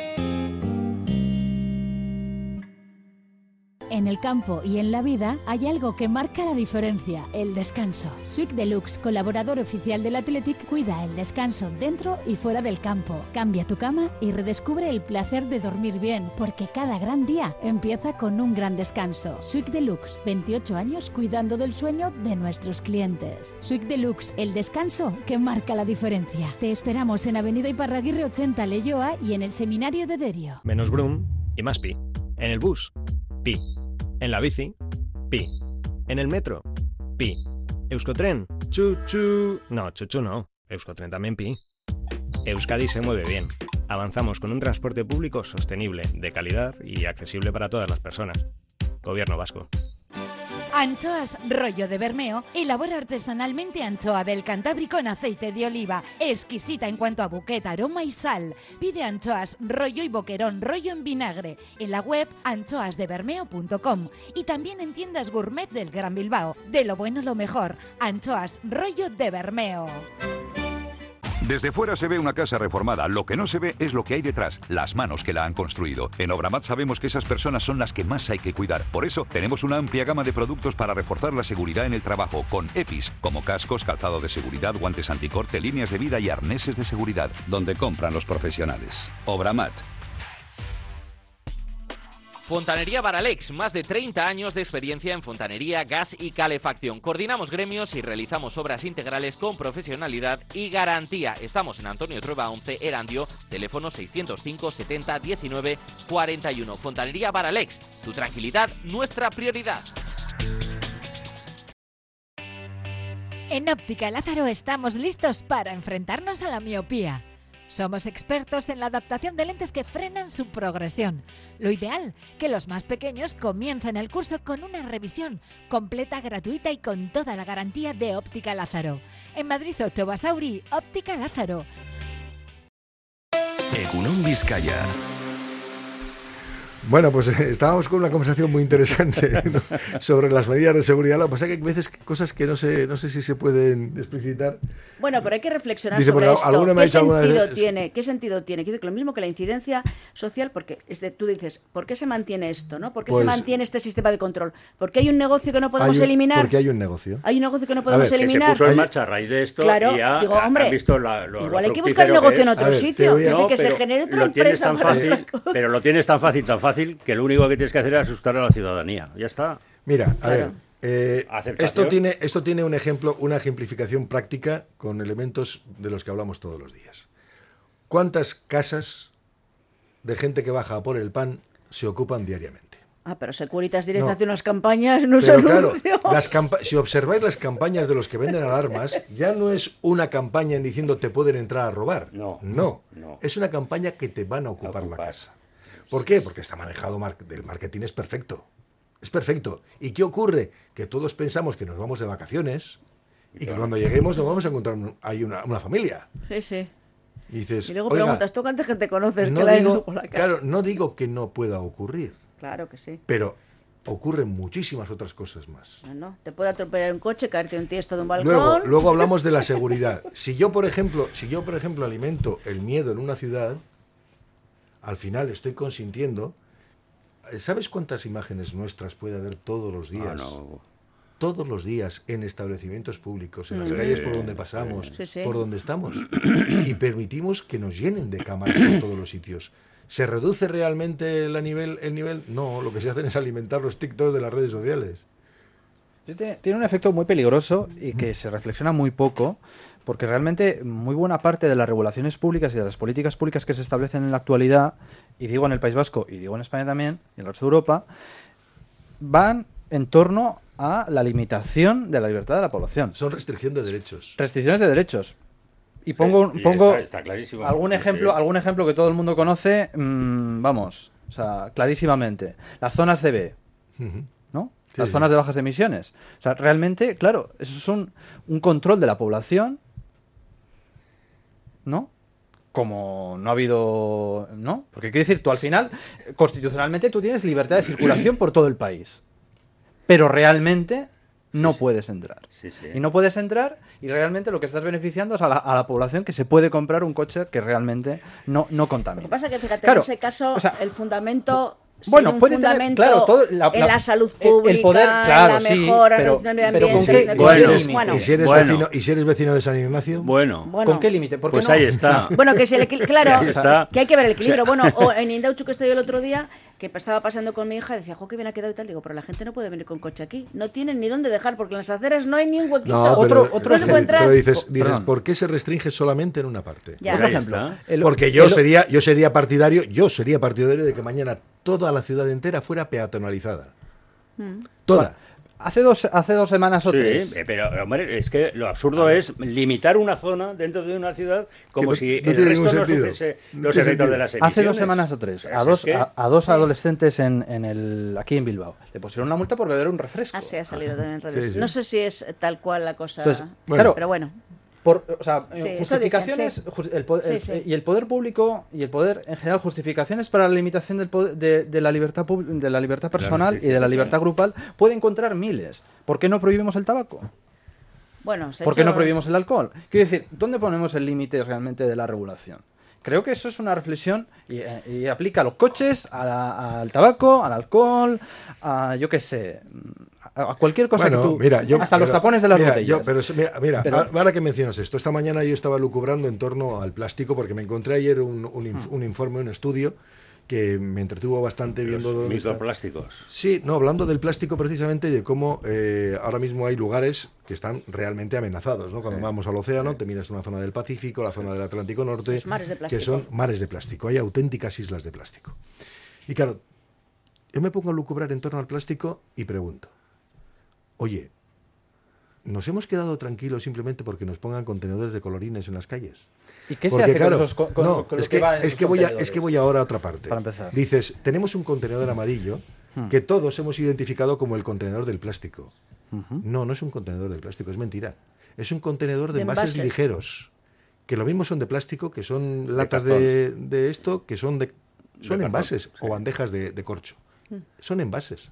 En el campo y en la vida hay algo que marca la diferencia, el descanso. Swick Deluxe, colaborador oficial del Athletic, cuida el descanso dentro y fuera del campo. Cambia tu cama y redescubre el placer de dormir bien, porque cada gran día empieza con un gran descanso. Swick Deluxe, veintiocho años cuidando del sueño de nuestros clientes. Swick Deluxe, el descanso que marca la diferencia. Te esperamos en Avenida Iparraguirre ochenta, Leioa, y en el Seminario de Derio.
Menos brum y más pi. En el bus, pi. En la bici, pi. En el metro, pi. Euskotren, chu chu. No, chuchu no. Euskotren también pi. Euskadi se mueve bien. Avanzamos con un transporte público sostenible, de calidad y accesible para todas las personas. Gobierno vasco.
Anchoas Rollo de Bermeo elabora artesanalmente anchoa del Cantábrico en aceite de oliva, exquisita en cuanto a buquet, aroma y sal. Pide anchoas rollo y boquerón rollo en vinagre en la web anchoas de bermeo punto com y también en tiendas gourmet del Gran Bilbao. De lo bueno lo mejor, Anchoas Rollo de Bermeo.
Desde fuera se ve una casa reformada, lo que no se ve es lo que hay detrás, las manos que la han construido. En Obramat sabemos que esas personas son las que más hay que cuidar. Por eso tenemos una amplia gama de productos para reforzar la seguridad en el trabajo, con EPIs, como cascos, calzado de seguridad, guantes anticorte, líneas de vida y arneses de seguridad. Donde compran los profesionales. Obramat.
Fontanería Baralex, más de treinta años de experiencia en fontanería, gas y calefacción. Coordinamos gremios y realizamos obras integrales con profesionalidad y garantía. Estamos en Antonio Trueba once, Erandio, teléfono seiscientos cinco setenta diecinueve cuarenta y uno. Fontanería Baralex, tu tranquilidad, nuestra prioridad.
En Óptica Lázaro estamos listos para enfrentarnos a la miopía. Somos expertos en la adaptación de lentes que frenan su progresión. Lo ideal, que los más pequeños comiencen el curso con una revisión completa, gratuita y con toda la garantía de Óptica Lázaro. En Madrid ocho Basauri, Óptica Lázaro.
Egunon Vizcaya.
Bueno, pues eh, estábamos con una conversación muy interesante, ¿no?, sobre las medidas de seguridad. Lo que pasa es que hay veces cosas que no sé, no sé si se pueden explicitar.
Bueno, pero hay que reflexionar
Dice,
sobre
porque
esto.
alguno me ha
¿Qué
dicho alguna
sentido
vez-
tiene? ¿Qué sentido tiene? Quiero decir que lo mismo que la incidencia social, porque es de, tú dices, ¿por qué se mantiene esto? ¿no? ¿Por qué
Pues-
se mantiene este sistema de control? ¿Porque hay un negocio que no podemos
Hay un-
eliminar?
Porque hay un negocio.
Hay un negocio que no podemos
ver, que se
eliminar.
Que se puso en
Hay-
marcha a raíz de esto
Claro,
y ya
digo,
ha-
hombre,
han visto la, lo,
igual
lo
hay que buscar
fructífero
el negocio
que
en
es.
otro
A ver,
sitio.
te voy a-
Quiero decir,
No,
que se
pero
genere otra
lo tienes
empresa
tan
para
fácil,
hacer cosas.
pero lo tienes tan fácil, tan fácil que lo único que tienes que hacer es asustar a la ciudadanía. Ya está.
Mira, a
Claro.
ver, eh,
Aceptación.
esto tiene, esto tiene un ejemplo, una ejemplificación práctica con elementos de los que hablamos todos los días. ¿Cuántas casas de gente que baja a por el pan se ocupan diariamente?
Ah, pero Securitas Direct
No.
hace unas campañas, no se
Pero claro,
anunció.
las campa- si observáis las campañas de los que venden alarmas, ya no es una campaña en diciendo te pueden entrar a robar.
No,
no.
no.
Es una campaña que te van a ocupar,
A ocupar.
la casa. ¿Por qué? Porque está manejado, mar- el marketing es perfecto. Es perfecto. ¿Y qué ocurre? Que todos pensamos que nos vamos de vacaciones y que cuando lleguemos nos vamos a encontrar un- ahí una, una familia.
Sí, sí.
Y dices,
Y luego
"Oiga,
preguntas, ¿tú cuánta gente conoces
no
que la ha ido
digo,
por la casa?
claro, no digo que no pueda ocurrir,
Claro que sí.
pero ocurren muchísimas otras cosas más.
No, no, te puede atropellar un coche, caerte un tiesto de un balcón.
Luego, luego hablamos de la seguridad. Si yo, por ejemplo, si yo, por ejemplo, alimento el miedo en una ciudad, al final estoy consintiendo. ¿Sabes cuántas imágenes nuestras puede haber todos los días?
Ah, no.
Todos los días en establecimientos públicos, en las
Mm.
calles por donde pasamos,
Sí, sí.
por donde estamos. Y permitimos que nos llenen de cámaras en todos los sitios. ¿Se reduce realmente el nivel, el nivel? No, lo que se hacen es alimentar los TikToks de las redes sociales.
Tiene, tiene un efecto muy peligroso y que se reflexiona muy poco, porque realmente muy buena parte de las regulaciones públicas y de las políticas públicas que se establecen en la actualidad, y digo en el País Vasco y digo en España también, y en el resto de Europa, van en torno a la limitación de la libertad de la población.
Son restricción de derechos.
Restricciones de derechos. Y pongo,
Sí, y
pongo
está- está clarísimo.
algún
Sí,
ejemplo,
sí.
algún ejemplo que todo el mundo conoce, mmm, vamos, o sea, clarísimamente. Las zonas C B,
Ujú.
¿no?
Sí,
Las
sí.
zonas de bajas emisiones. O sea, realmente, claro, eso es un, un control de la población, ¿no? como no ha habido, ¿no? Porque quiero decir, tú al final, constitucionalmente tú tienes libertad de circulación por todo el país, pero realmente no sí, sí. puedes entrar.
Sí, sí.
Y no puedes entrar y realmente lo que estás beneficiando es a la, a la población que se puede comprar un coche que realmente no, no contamina.
Lo que pasa es que, fíjate,
claro,
en ese caso,
o sea,
el fundamento...
Bueno,
un
puede
fundamento
tener, claro, todo, la,
en
la,
la salud pública,
el poder, claro,
la
sí,
mejora,
pero,
del medio
pero
ambiente...
¿con qué,
bueno,
bueno,
¿Y si eres,
bueno.
vecino, ¿y si eres vecino de San Ignacio?
Bueno,
bueno.
¿con qué límite? ¿Por qué
pues
no?
ahí está.
Bueno, que, se le, claro,
Ahí está.
que hay que ver el equilibrio. Bueno, o en Indauchu, que estoy el otro día, que estaba pasando con mi hija, decía, jo, qué bien ha quedado y tal. Digo, pero la gente no puede venir con coche aquí. No tienen ni dónde dejar, porque en las aceras no hay ni un huequito.
No,
otro,
pero,
otro
no se puede entrar.
pero dices, dices
Perdón.
¿por qué se restringe solamente en una parte?
Ya.
Por ejemplo, el-
Porque yo
el-
sería, yo sería partidario, yo sería partidario de que mañana toda la ciudad entera fuera peatonalizada.
Mm.
Toda.
Hace dos, hace dos semanas o
Sí,
tres.
eh, pero hombre, es que lo absurdo es limitar una zona dentro de una ciudad como
Que no-
si
no
el
tiene
resto
ningún
no
sentido.
sufriese
No
los
tiene
efectos
sentido.
de las emisiones.
Hace dos semanas o tres,
Pues
a
es
dos,
que-
a, a dos adolescentes en, en el, aquí en Bilbao. Le pusieron una multa por beber un refresco.
Ah, sí, ha salido también en redes.
Sí, sí.
No sé si es tal cual la cosa,
Entonces,
Bueno.
claro,
pero bueno.
Por, o sea,
Sí,
eh,
eso
justificaciones,
dicen,
jus- el po-
Sí,
el-
sí.
y el poder público y el poder en general, justificaciones para la limitación del poder- de, de la libertad pub- de la libertad personal
sí, sí,
y de la
sí,
libertad
sí.
grupal puede encontrar miles. ¿Por qué no prohibimos el tabaco?
Bueno, se ha
¿Por qué
hecho-
no prohibimos el alcohol? Quiero decir, ¿dónde ponemos el límite realmente de la regulación? Creo que eso es una reflexión y, eh, y aplica a los coches, a la- al tabaco, al alcohol, a yo qué sé, a, a cualquier cosa
Bueno,
que tú...
mira, yo-
hasta los
pero-
tapones de las
mira,
botellas.
yo- pero, mira, mira,
Pero-
ahora que mencionas esto, esta mañana yo estaba lucubrando en torno al plástico porque me encontré ayer un, un, inf- un informe, un estudio que me entretuvo bastante viendo
Los
dónde está.
microplásticos.
Sí, no, hablando del plástico precisamente y de cómo eh, ahora mismo hay lugares que están realmente amenazados, ¿no? Cuando
Sí.
vamos al océano, te miras una zona del Pacífico, la zona del Atlántico Norte,
Los mares de
que
plástico.
son mares de plástico, hay auténticas islas de plástico. Y claro, yo me pongo a lucubrar en torno al plástico y pregunto, oye, ¿nos hemos quedado tranquilos simplemente porque nos pongan contenedores de colorines en las calles?
¿Y qué se
Porque,
hace
claro,
con esos co- con-
no,
con lo
es
que
que,
va en
es
esos
que voy a, es
contenedores?
que voy ahora a otra parte.
Para empezar.
Dices, tenemos un contenedor amarillo
Hmm.
que todos hemos identificado como el contenedor del plástico.
Ujú.
No, no es un contenedor de plástico, es mentira. Es un contenedor de,
De
envases,
envases.
ligeros, que lo mismo son de plástico, que son latas
cartón.
de, de esto, que son de son
cartón,
envases
sí.
o bandejas de, de corcho. Son envases.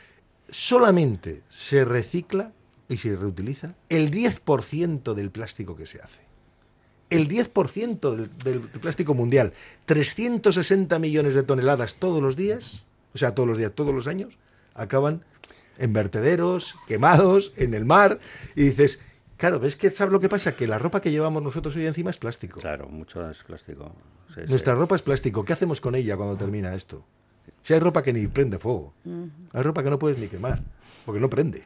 Solamente se recicla y se reutiliza el diez por ciento del plástico que se hace. El diez por ciento del, del plástico mundial, trescientos sesenta millones de toneladas todos los días, o sea, todos los días, todos los años, acaban en vertederos, quemados, en el mar, y dices, claro, ¿ves que sabes lo que pasa? Que la ropa que llevamos nosotros hoy encima es plástico.
Claro, mucho es plástico. Sí, sí.
Nuestra ropa es plástico. ¿Qué hacemos con ella cuando termina esto? Si hay ropa que ni prende fuego, hay ropa que no puedes ni quemar, porque no prende.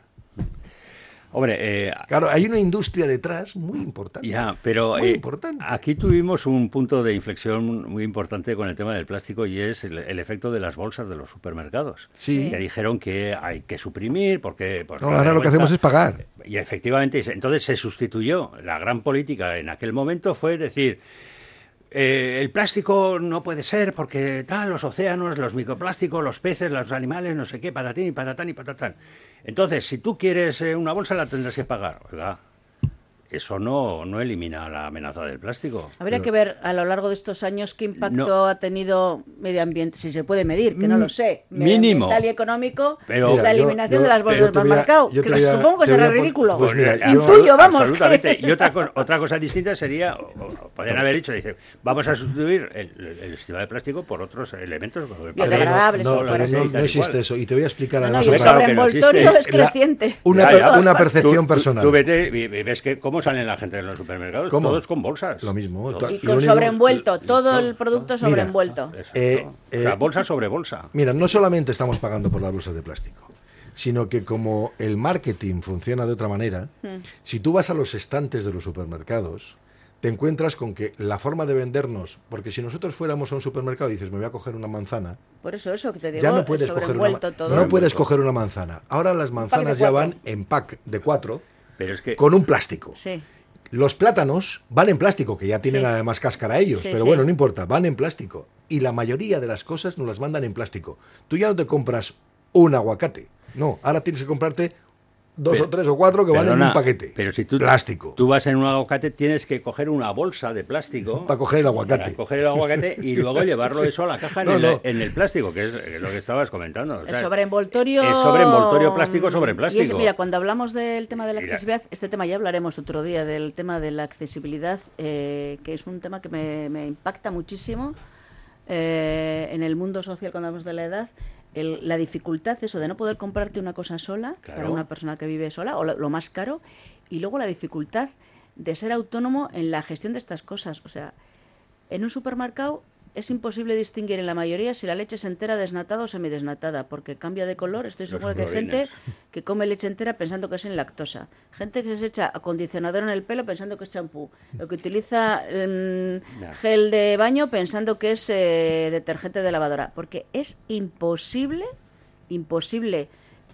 Hombre, eh,
Claro, hay una industria detrás muy importante.
ya, pero
Muy
eh,
importante.
aquí tuvimos un punto de inflexión muy importante con el tema del plástico y es el, el efecto de las bolsas de los supermercados.
Sí.
Que dijeron que hay que suprimir porque... por
No,
la
ahora lo que
vergüenza.
hacemos es pagar.
Y efectivamente, entonces se sustituyó. La gran política en aquel momento fue decir, eh, el plástico no puede ser porque tal, los océanos, los microplásticos, los peces, los animales, no sé qué, patatín y patatán y patatán. Entonces, si tú quieres eh, una bolsa, la tendrás que pagar. Oiga, eso no, no elimina la amenaza del plástico.
Habría que ver a lo largo de estos años qué impacto
No.
ha tenido medio ambiente, si se puede medir, que no lo sé.
Mínimo.
Medioambiental y económico,
Pero-
la
Mira, yo-
eliminación
yo-
de las bolsas
yo
del
te voy a-
supermercado,
yo
que
te voy a-
supongo que
te voy
será
a pon-
ridículo.
pues mira,
Pues,
yo-
Intuyo, vamos,
absolutamente.
que-
Y otra, co- otra cosa distinta sería, o- o podrían haber dicho, dice, vamos a sustituir el, el, el sistema de plástico por otros elementos. como el
Biodegradables,
No,
o
no,
fuera
no,
así.
no existe eso. Y te voy a explicar
No, no,
además
y el
otra-
Claro que no
sobreenvoltorio
existe.
es
La-
creciente.
Una,
Ya,
per-
ya.
una
Tú-
percepción
tú-
personal.
Tú vete y y ves que cómo salen la gente de los supermercados,
¿Cómo?
todos con bolsas.
Lo mismo.
Todos.
Y
Y
con
lo único-
sobreenvuelto, todo
todo.
el producto
Mira,
sobreenvuelto.
Exacto.
Eh,
o sea,
eh,
bolsa sobre bolsa.
Mira, no solamente estamos pagando por las bolsas de plástico, sino que como el marketing funciona de otra manera, si tú vas a los estantes de los supermercados, te encuentras con que la forma de vendernos, porque si nosotros fuéramos a un supermercado y dices, me voy a coger una manzana,
Por eso, eso que te digo,
ya no
el
puedes coger una,
sobreenvuelto
ma-
todo.
no puedes coger una manzana. Ahora las manzanas ya
cuatro.
van en pack de cuatro
Pero es que
con un plástico.
Sí.
Los plátanos van en plástico, que ya tienen
Sí.
además cáscara ellos,
Sí,
pero
sí.
bueno, no importa, van en plástico. Y la mayoría de las cosas nos las mandan en plástico. Tú ya no te compras un aguacate, no, ahora tienes que comprarte dos
pero,
o tres o cuatro que perdona, van en un paquete.
Pero si tú,
plástico.
Tú vas en un aguacate, tienes que coger una bolsa de plástico.
Para coger el aguacate.
Para coger el aguacate y luego llevarlo eso a la caja no, en, el, no. en el plástico, que es, que es lo que estabas comentando. O sea,
el sobreenvoltorio.
Es sobreenvoltorio plástico sobre plástico.
Es, mira, cuando hablamos del tema de la accesibilidad, mira. este tema ya hablaremos otro día, del tema de la accesibilidad, eh, que es un tema que me, me impacta muchísimo eh, en el mundo social cuando hablamos de la edad. El, la dificultad, eso de no poder comprarte una cosa sola, claro. para una persona que vive sola, o lo, lo más caro, y luego la dificultad de ser autónomo en la gestión de estas cosas. O sea, en un supermercado es imposible distinguir en la mayoría si la leche es entera, desnatada o semidesnatada, porque cambia de color. Estoy segura que hay gente que come leche entera pensando que es en lactosa, gente que se echa acondicionador en el pelo pensando que es champú, o que utiliza um, no. gel de baño pensando que es eh, detergente de lavadora, porque es imposible, imposible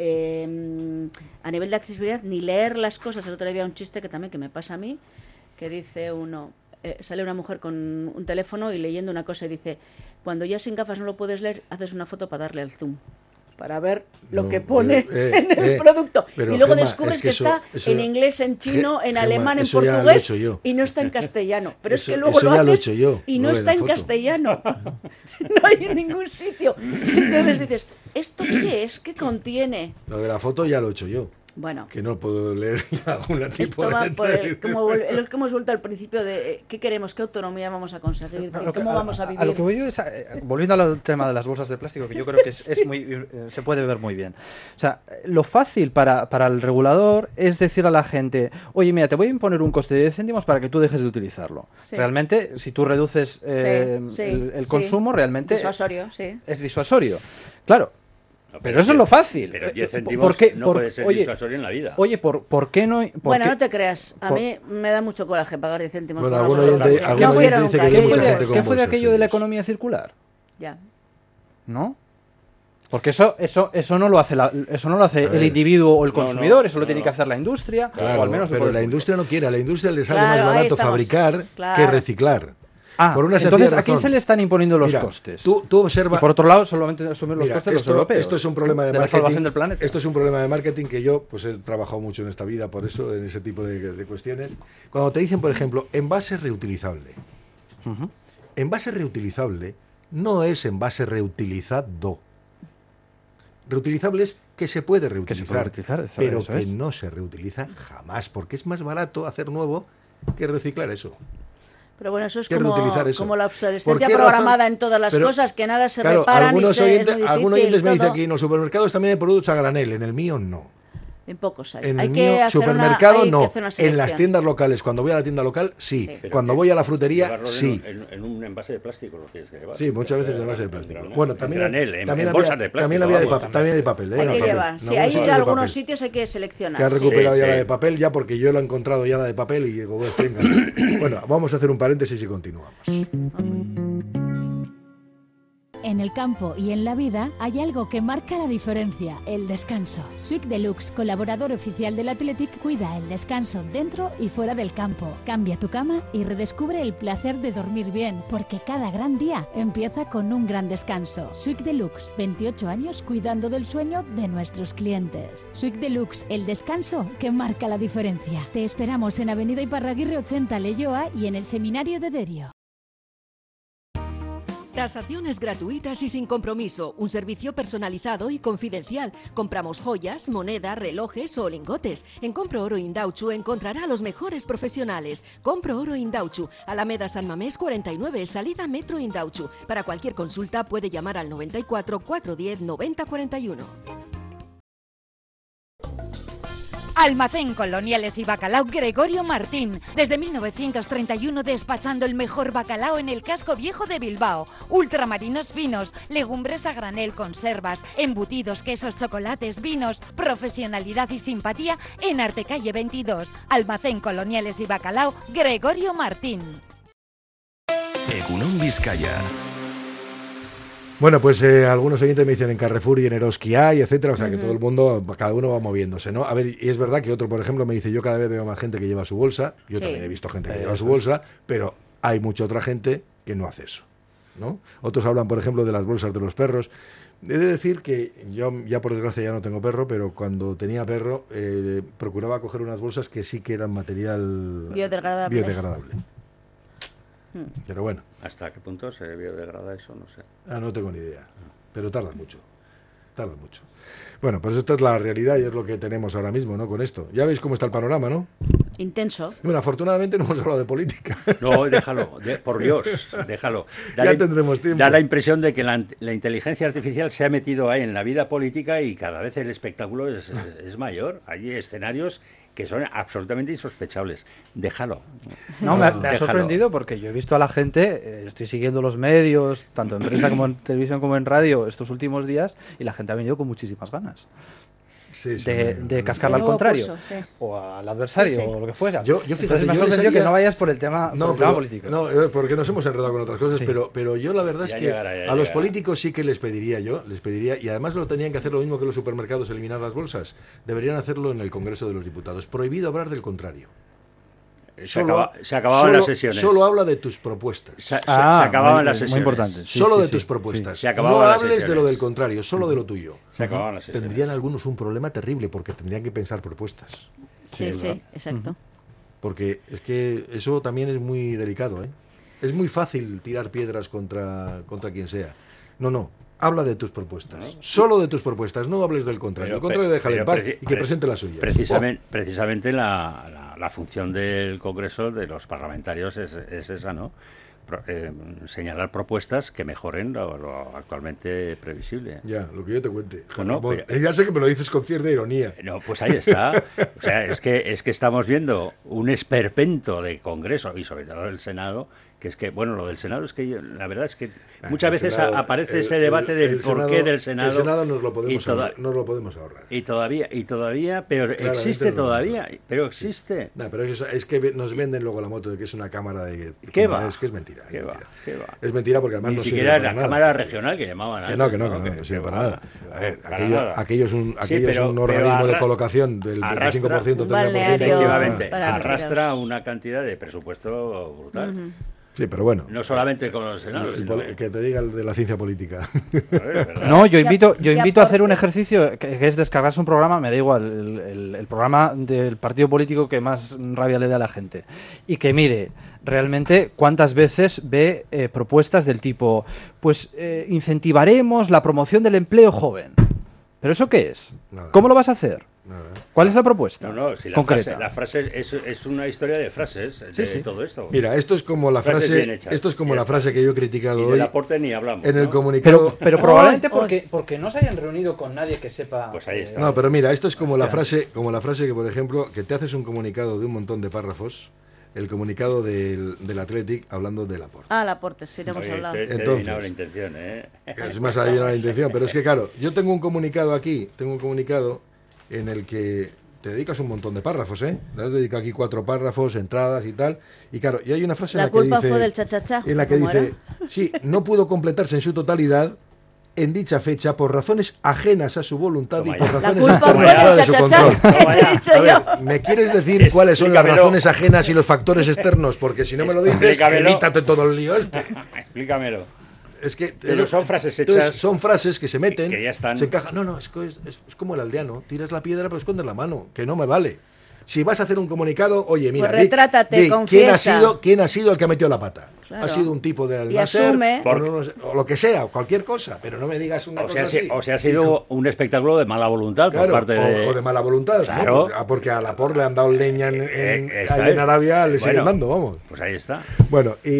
eh, a nivel de accesibilidad ni leer las cosas. El otro día había un chiste que también que me pasa a mí, que dice uno... Eh, sale una mujer con un teléfono y leyendo una cosa y dice, cuando ya sin gafas no lo puedes leer, haces una foto para darle al zoom, para ver lo no, que pone eh, eh, en el eh, producto. Y luego Gemma, descubres es que, que eso, está eso, en inglés, en chino, en Gemma, alemán, en portugués y no está en castellano. Pero eso, es que luego lo haces lo yo, y no está en foto. castellano. No hay en ningún sitio. Entonces dices, ¿esto qué es? ¿Qué contiene?
Lo de la foto ya lo he hecho yo.
Bueno,
que no puedo leer algún tipo
de
por
el, como lo que hemos vuelto al principio de eh, qué queremos, qué autonomía vamos a conseguir,
no,
cómo
a,
vamos a vivir.
A lo que voy yo es, a, eh, volviendo al tema de las bolsas de plástico, que yo creo que es, es muy, eh, se puede ver muy bien. O sea, lo fácil para, para el regulador es decir a la gente, oye, mira, te voy a imponer un coste de diez céntimos para que tú dejes de utilizarlo. Sí. Realmente, si tú reduces eh, sí, sí, el, el consumo, sí. realmente
disuasorio, sí.
es disuasorio. Claro. No, pero, pero eso diez, es lo fácil.
Pero diez céntimos ¿Por qué? no por, puede ser oye, disuasorio en la vida.
Oye, ¿por, por qué no...? Por
bueno,
qué?
no te creas. A por... mí me da mucho coraje pagar diez céntimos.
Bueno, algún oyente, algún
no
oyente dice que hay mucha gente con
¿Qué fue de
bolsas,
aquello
sí.
de la economía circular?
Ya.
¿No? Porque eso eso eso no lo hace la, eso no lo hace el individuo o el consumidor, no, no, eso lo no, tiene no. que hacer la industria.
Claro,
o al menos
pero la industria no quiere. A la industria le sale
claro,
más barato fabricar claro. que reciclar.
Ah, por una entonces, ¿a quién se le están imponiendo los
mira,
costes?
Tú, tú observa...
Y por otro lado, solamente asumir los
mira,
costes
esto,
los europeos.
Esto es un problema de,
de
marketing.
La salvación del planeta.
Esto es un problema de marketing que yo pues he trabajado mucho en esta vida, por eso, en ese tipo de, de cuestiones. Cuando te dicen, por ejemplo, envase reutilizable. Uh-huh. Envase reutilizable no es envase reutilizado. Reutilizable es que se puede reutilizar,
que se puede reutilizar eso,
pero
eso
que
es.
no se reutiliza jamás, porque es más barato hacer nuevo que reciclar eso.
Pero bueno, eso es como,
eso.
como la obsolescencia programada razón? en todas las Pero, cosas, que nada se claro, repara ni se
oyentes,
es muy
Algunos oyentes me dicen
todo.
aquí, en los supermercados también hay productos a granel, en el mío no.
En pocos hay.
En
hay
el
que
mío
hacer
supermercado
una,
no, en las tiendas locales. Cuando voy a la tienda local, sí. sí. Cuando voy a la frutería, sí.
En, en un envase de plástico lo tienes que llevar.
Sí, muchas veces en envase de plástico. En bueno, también,
en granel, en,
también
en bolsas de plástico.
También había de, pa también de papel. ¿eh?
Hay
no,
que
papel.
llevar.
No,
sí, hay algunos sitios hay que seleccionar.
Que ha recuperado
sí,
ya
sí.
la de papel, ya porque yo lo he encontrado ya la de papel y digo, pues venga. Bueno, vamos a hacer un paréntesis y continuamos.
En el campo y en la vida hay algo que marca la diferencia, el descanso. Swick Deluxe, colaborador oficial del Athletic, cuida el descanso dentro y fuera del campo. Cambia tu cama y redescubre el placer de dormir bien, porque cada gran día empieza con un gran descanso. Swick Deluxe, veintiocho años cuidando del sueño de nuestros clientes. Swick Deluxe, el descanso que marca la diferencia. Te esperamos en Avenida Iparraguirre ochenta, Leioa, y en el Seminario de Derio.
Tasaciones gratuitas y sin compromiso. Un servicio personalizado y confidencial. Compramos joyas, moneda, relojes o lingotes. En Compro Oro Indauchu encontrará a los mejores profesionales. Compro Oro Indauchu, Alameda San Mamés cuarenta y nueve, salida Metro Indauchu. Para cualquier consulta puede llamar al noventa y cuatro, cuatrocientos diez, noventa cuarenta y uno.
Almacén Coloniales y Bacalao Gregorio Martín. Desde mil novecientos treinta y uno despachando el mejor bacalao en el casco viejo de Bilbao. Ultramarinos finos, legumbres a granel, conservas, embutidos, quesos, chocolates, vinos. Profesionalidad y simpatía en Artecalle veintidós. Almacén Coloniales y Bacalao Gregorio Martín.
Egunon Vizcaya.
Bueno, pues eh, algunos oyentes me dicen en Carrefour y en Eroski hay, etcétera, o sea que uh-huh. todo el mundo, cada uno va moviéndose, ¿no? A ver, y es verdad que otro, por ejemplo, me dice, yo cada vez veo más gente que lleva su bolsa, yo sí. también he visto gente que eh, lleva su bolsa, pero hay mucha otra gente que no hace eso, ¿no? Otros hablan, por ejemplo, de las bolsas de los perros. He de decir que yo ya por desgracia ya no tengo perro, pero cuando tenía perro eh, procuraba coger unas bolsas que sí que eran material
biodegradable.
biodegradable. Hmm. Pero bueno.
¿Hasta qué punto se biodegrada eso? No sé.
Ah, no tengo ni idea. Pero tarda mucho. Tarda mucho. Bueno, pues esta es la realidad y es lo que tenemos ahora mismo, ¿no? Con esto. Ya veis cómo está el panorama, ¿no?
Intenso.
Bueno, afortunadamente no hemos hablado de política.
No, déjalo, de, por Dios, déjalo. Da
ya
la,
tendremos tiempo.
Da la impresión de que la, la inteligencia artificial se ha metido ahí en la vida política y cada vez el espectáculo es, es, es mayor. Hay escenarios que son absolutamente insospechables. Déjalo.
No, me ha, me ha sorprendido porque yo he visto a la gente, eh, estoy siguiendo los medios, tanto en prensa como en televisión como en radio, estos últimos días, y la gente ha venido con muchísimas ganas. Sí, sí, de, de cascarle al contrario curso, sí. o al adversario sí, sí. o lo que fuera.
Yo, yo fíjate,
Entonces me ha sorprendido que no vayas por el tema,
no,
por el
pero,
tema político.
No, porque nos hemos enredado con otras cosas, sí. pero, pero yo la verdad
ya
es que
llegará,
a
llegará.
los políticos sí que les pediría yo, les pediría, y además lo tenían que hacer lo mismo que los supermercados, eliminar las bolsas. Deberían hacerlo en el Congreso de los Diputados. Prohibido hablar del contrario.
Se,
solo,
acaba, se acababan
solo,
las sesiones.
Solo habla de tus propuestas.
Se,
ah,
se acababan
muy,
las sesiones.
Muy importante. Sí,
solo
sí,
de
sí,
tus propuestas.
Sí.
No hables de lo del contrario, solo de lo tuyo.
Se acababan las sesiones.
Tendrían algunos un problema terrible porque tendrían que pensar propuestas.
Sí, sí, sí exacto. Uh-huh.
Porque es que eso también es muy delicado, ¿eh? Es muy fácil tirar piedras contra, contra quien sea. No, no. Habla de tus propuestas. ¿No? Solo de tus propuestas. No hables del contrario.
Pero,
el contrario déjale en paz
preci-
y que presente la suya.
Precisamente, oh. precisamente la, la, la función del Congreso, de los parlamentarios, es, es esa, ¿no? Pro, eh, señalar propuestas que mejoren lo, lo actualmente previsible.
Ya, lo que yo te cuente.
Bueno,
bueno,
pero,
ya sé que me lo dices con cierta ironía.
No, pues ahí está. O sea, es que, es que estamos viendo un esperpento de Congreso y sobre todo del Senado, que es que, bueno, lo del Senado es que yo, la verdad es que ah, muchas veces Senado, aparece el, ese debate el, del el porqué Senado, del Senado.
El Senado nos lo podemos, toda, ahorrar, nos lo podemos ahorrar.
Y todavía, y todavía, pero Claramente existe todavía, lo pero existe.
No, pero es, es que nos venden luego la moto de que es una cámara de...
¿Qué va?
Es que es mentira.
¿Qué
es
va?
mentira.
¿Qué va?
Es mentira porque además
Ni
no
siquiera
sirve
la
para
cámara
nada.
regional que llamaban
Que no, que no, que no, no, no sirve para nada. A ver, aquello, aquello es un, aquello
sí, pero,
es un organismo
arra-
de colocación del veinticinco por ciento, treinta por ciento.
Efectivamente, arrastra una cantidad de presupuesto brutal. Uh-huh.
Sí, pero bueno.
No solamente con los senados.
Sino... Que te diga el de la ciencia política.
No, yo invito, yo invito a hacer un ejercicio que, que es descargarse un programa, me da igual, el, el, el programa del partido político que más rabia le da a la gente. Y que mire realmente cuántas veces ve eh, propuestas del tipo, pues eh, incentivaremos la promoción del empleo joven. ¿Pero eso qué es? Nada. ¿Cómo lo vas a hacer? Nada. ¿Cuál es la propuesta?
No, no, si la
concreta?
frase, la frase es, es una historia de frases de sí, sí. todo esto.
Mira, esto es como la
frases
frase, esto es como la frase que yo he criticado
y
hoy.
del aporte ni hablamos.
En
¿no?
el comunicado.
Pero, pero probablemente porque porque no se hayan reunido con nadie que sepa.
Pues ahí está.
No, pero mira, esto es como la frase, como la frase que, por ejemplo, que te haces un comunicado de un montón de párrafos. El comunicado del, del Athletic hablando del aporte.
Ah, el aporte, sí, hemos
Oye,
hablado.
Te, te
Entonces,
la intención, ¿eh?
Es más adivinado la intención, pero es que claro, yo tengo un comunicado aquí, tengo un comunicado en el que te dedicas un montón de párrafos, ¿eh? Le has dedicado aquí cuatro párrafos, entradas y tal, y claro, y hay una frase
la
en la que dice...
La culpa fue del chachachá.
En la que dice, era? sí, no pudo completarse en su totalidad en dicha fecha por razones ajenas a su voluntad Toma y por ya. razones externas de su control. A ver, ¿me quieres decir cuáles son las razones ajenas y los factores externos? Porque si no me lo dices, evítate todo el lío este.
Explícamelo.
Es que
pero son frases hechas.
Entonces, son frases que se meten,
que, que ya están.
Se encajan. No, no, es, es, es como el aldeano. Tiras la piedra pero escondes la mano, que no me vale. Si vas a hacer un comunicado, oye, mira,
pues retrátate,
di, di,
confiesa.
¿quién ha sido, quién ha sido el que ha metido la pata?
Claro.
Ha sido un tipo de
y asume
o, no, o lo que sea, cualquier cosa, pero no me digas una
o
cosa
sea,
así.
O sea, ha sido un espectáculo de mala voluntad
claro,
por parte de...
O, o de mala voluntad,
claro.
¿no? Porque a la por le han dado leña en, en, eh, ahí en Arabia, le bueno, siguen dando, vamos.
Pues ahí está.
Bueno, y,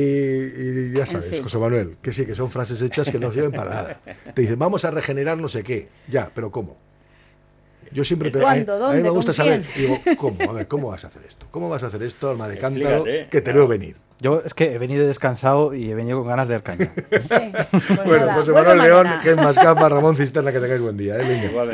y ya sabes, en fin. José Manuel, que sí, que son frases hechas que no sirven para nada. Te dicen, vamos a regenerar no sé qué. Ya, pero ¿cómo? Yo siempre pero
¿Cuándo?
A,
¿Dónde?
a mí me gusta saber,
quién?
digo, ¿cómo? A ver, ¿cómo vas a hacer esto? ¿Cómo vas a hacer esto, alma de cántaro, que te claro. veo venir?
Yo es que he venido descansado y he venido con ganas de dar caña.
Sí, pues
bueno,
nada,
José Manuel León, Gemma Escapa, Ramón Cisterna, que tengáis buen día. ¿eh?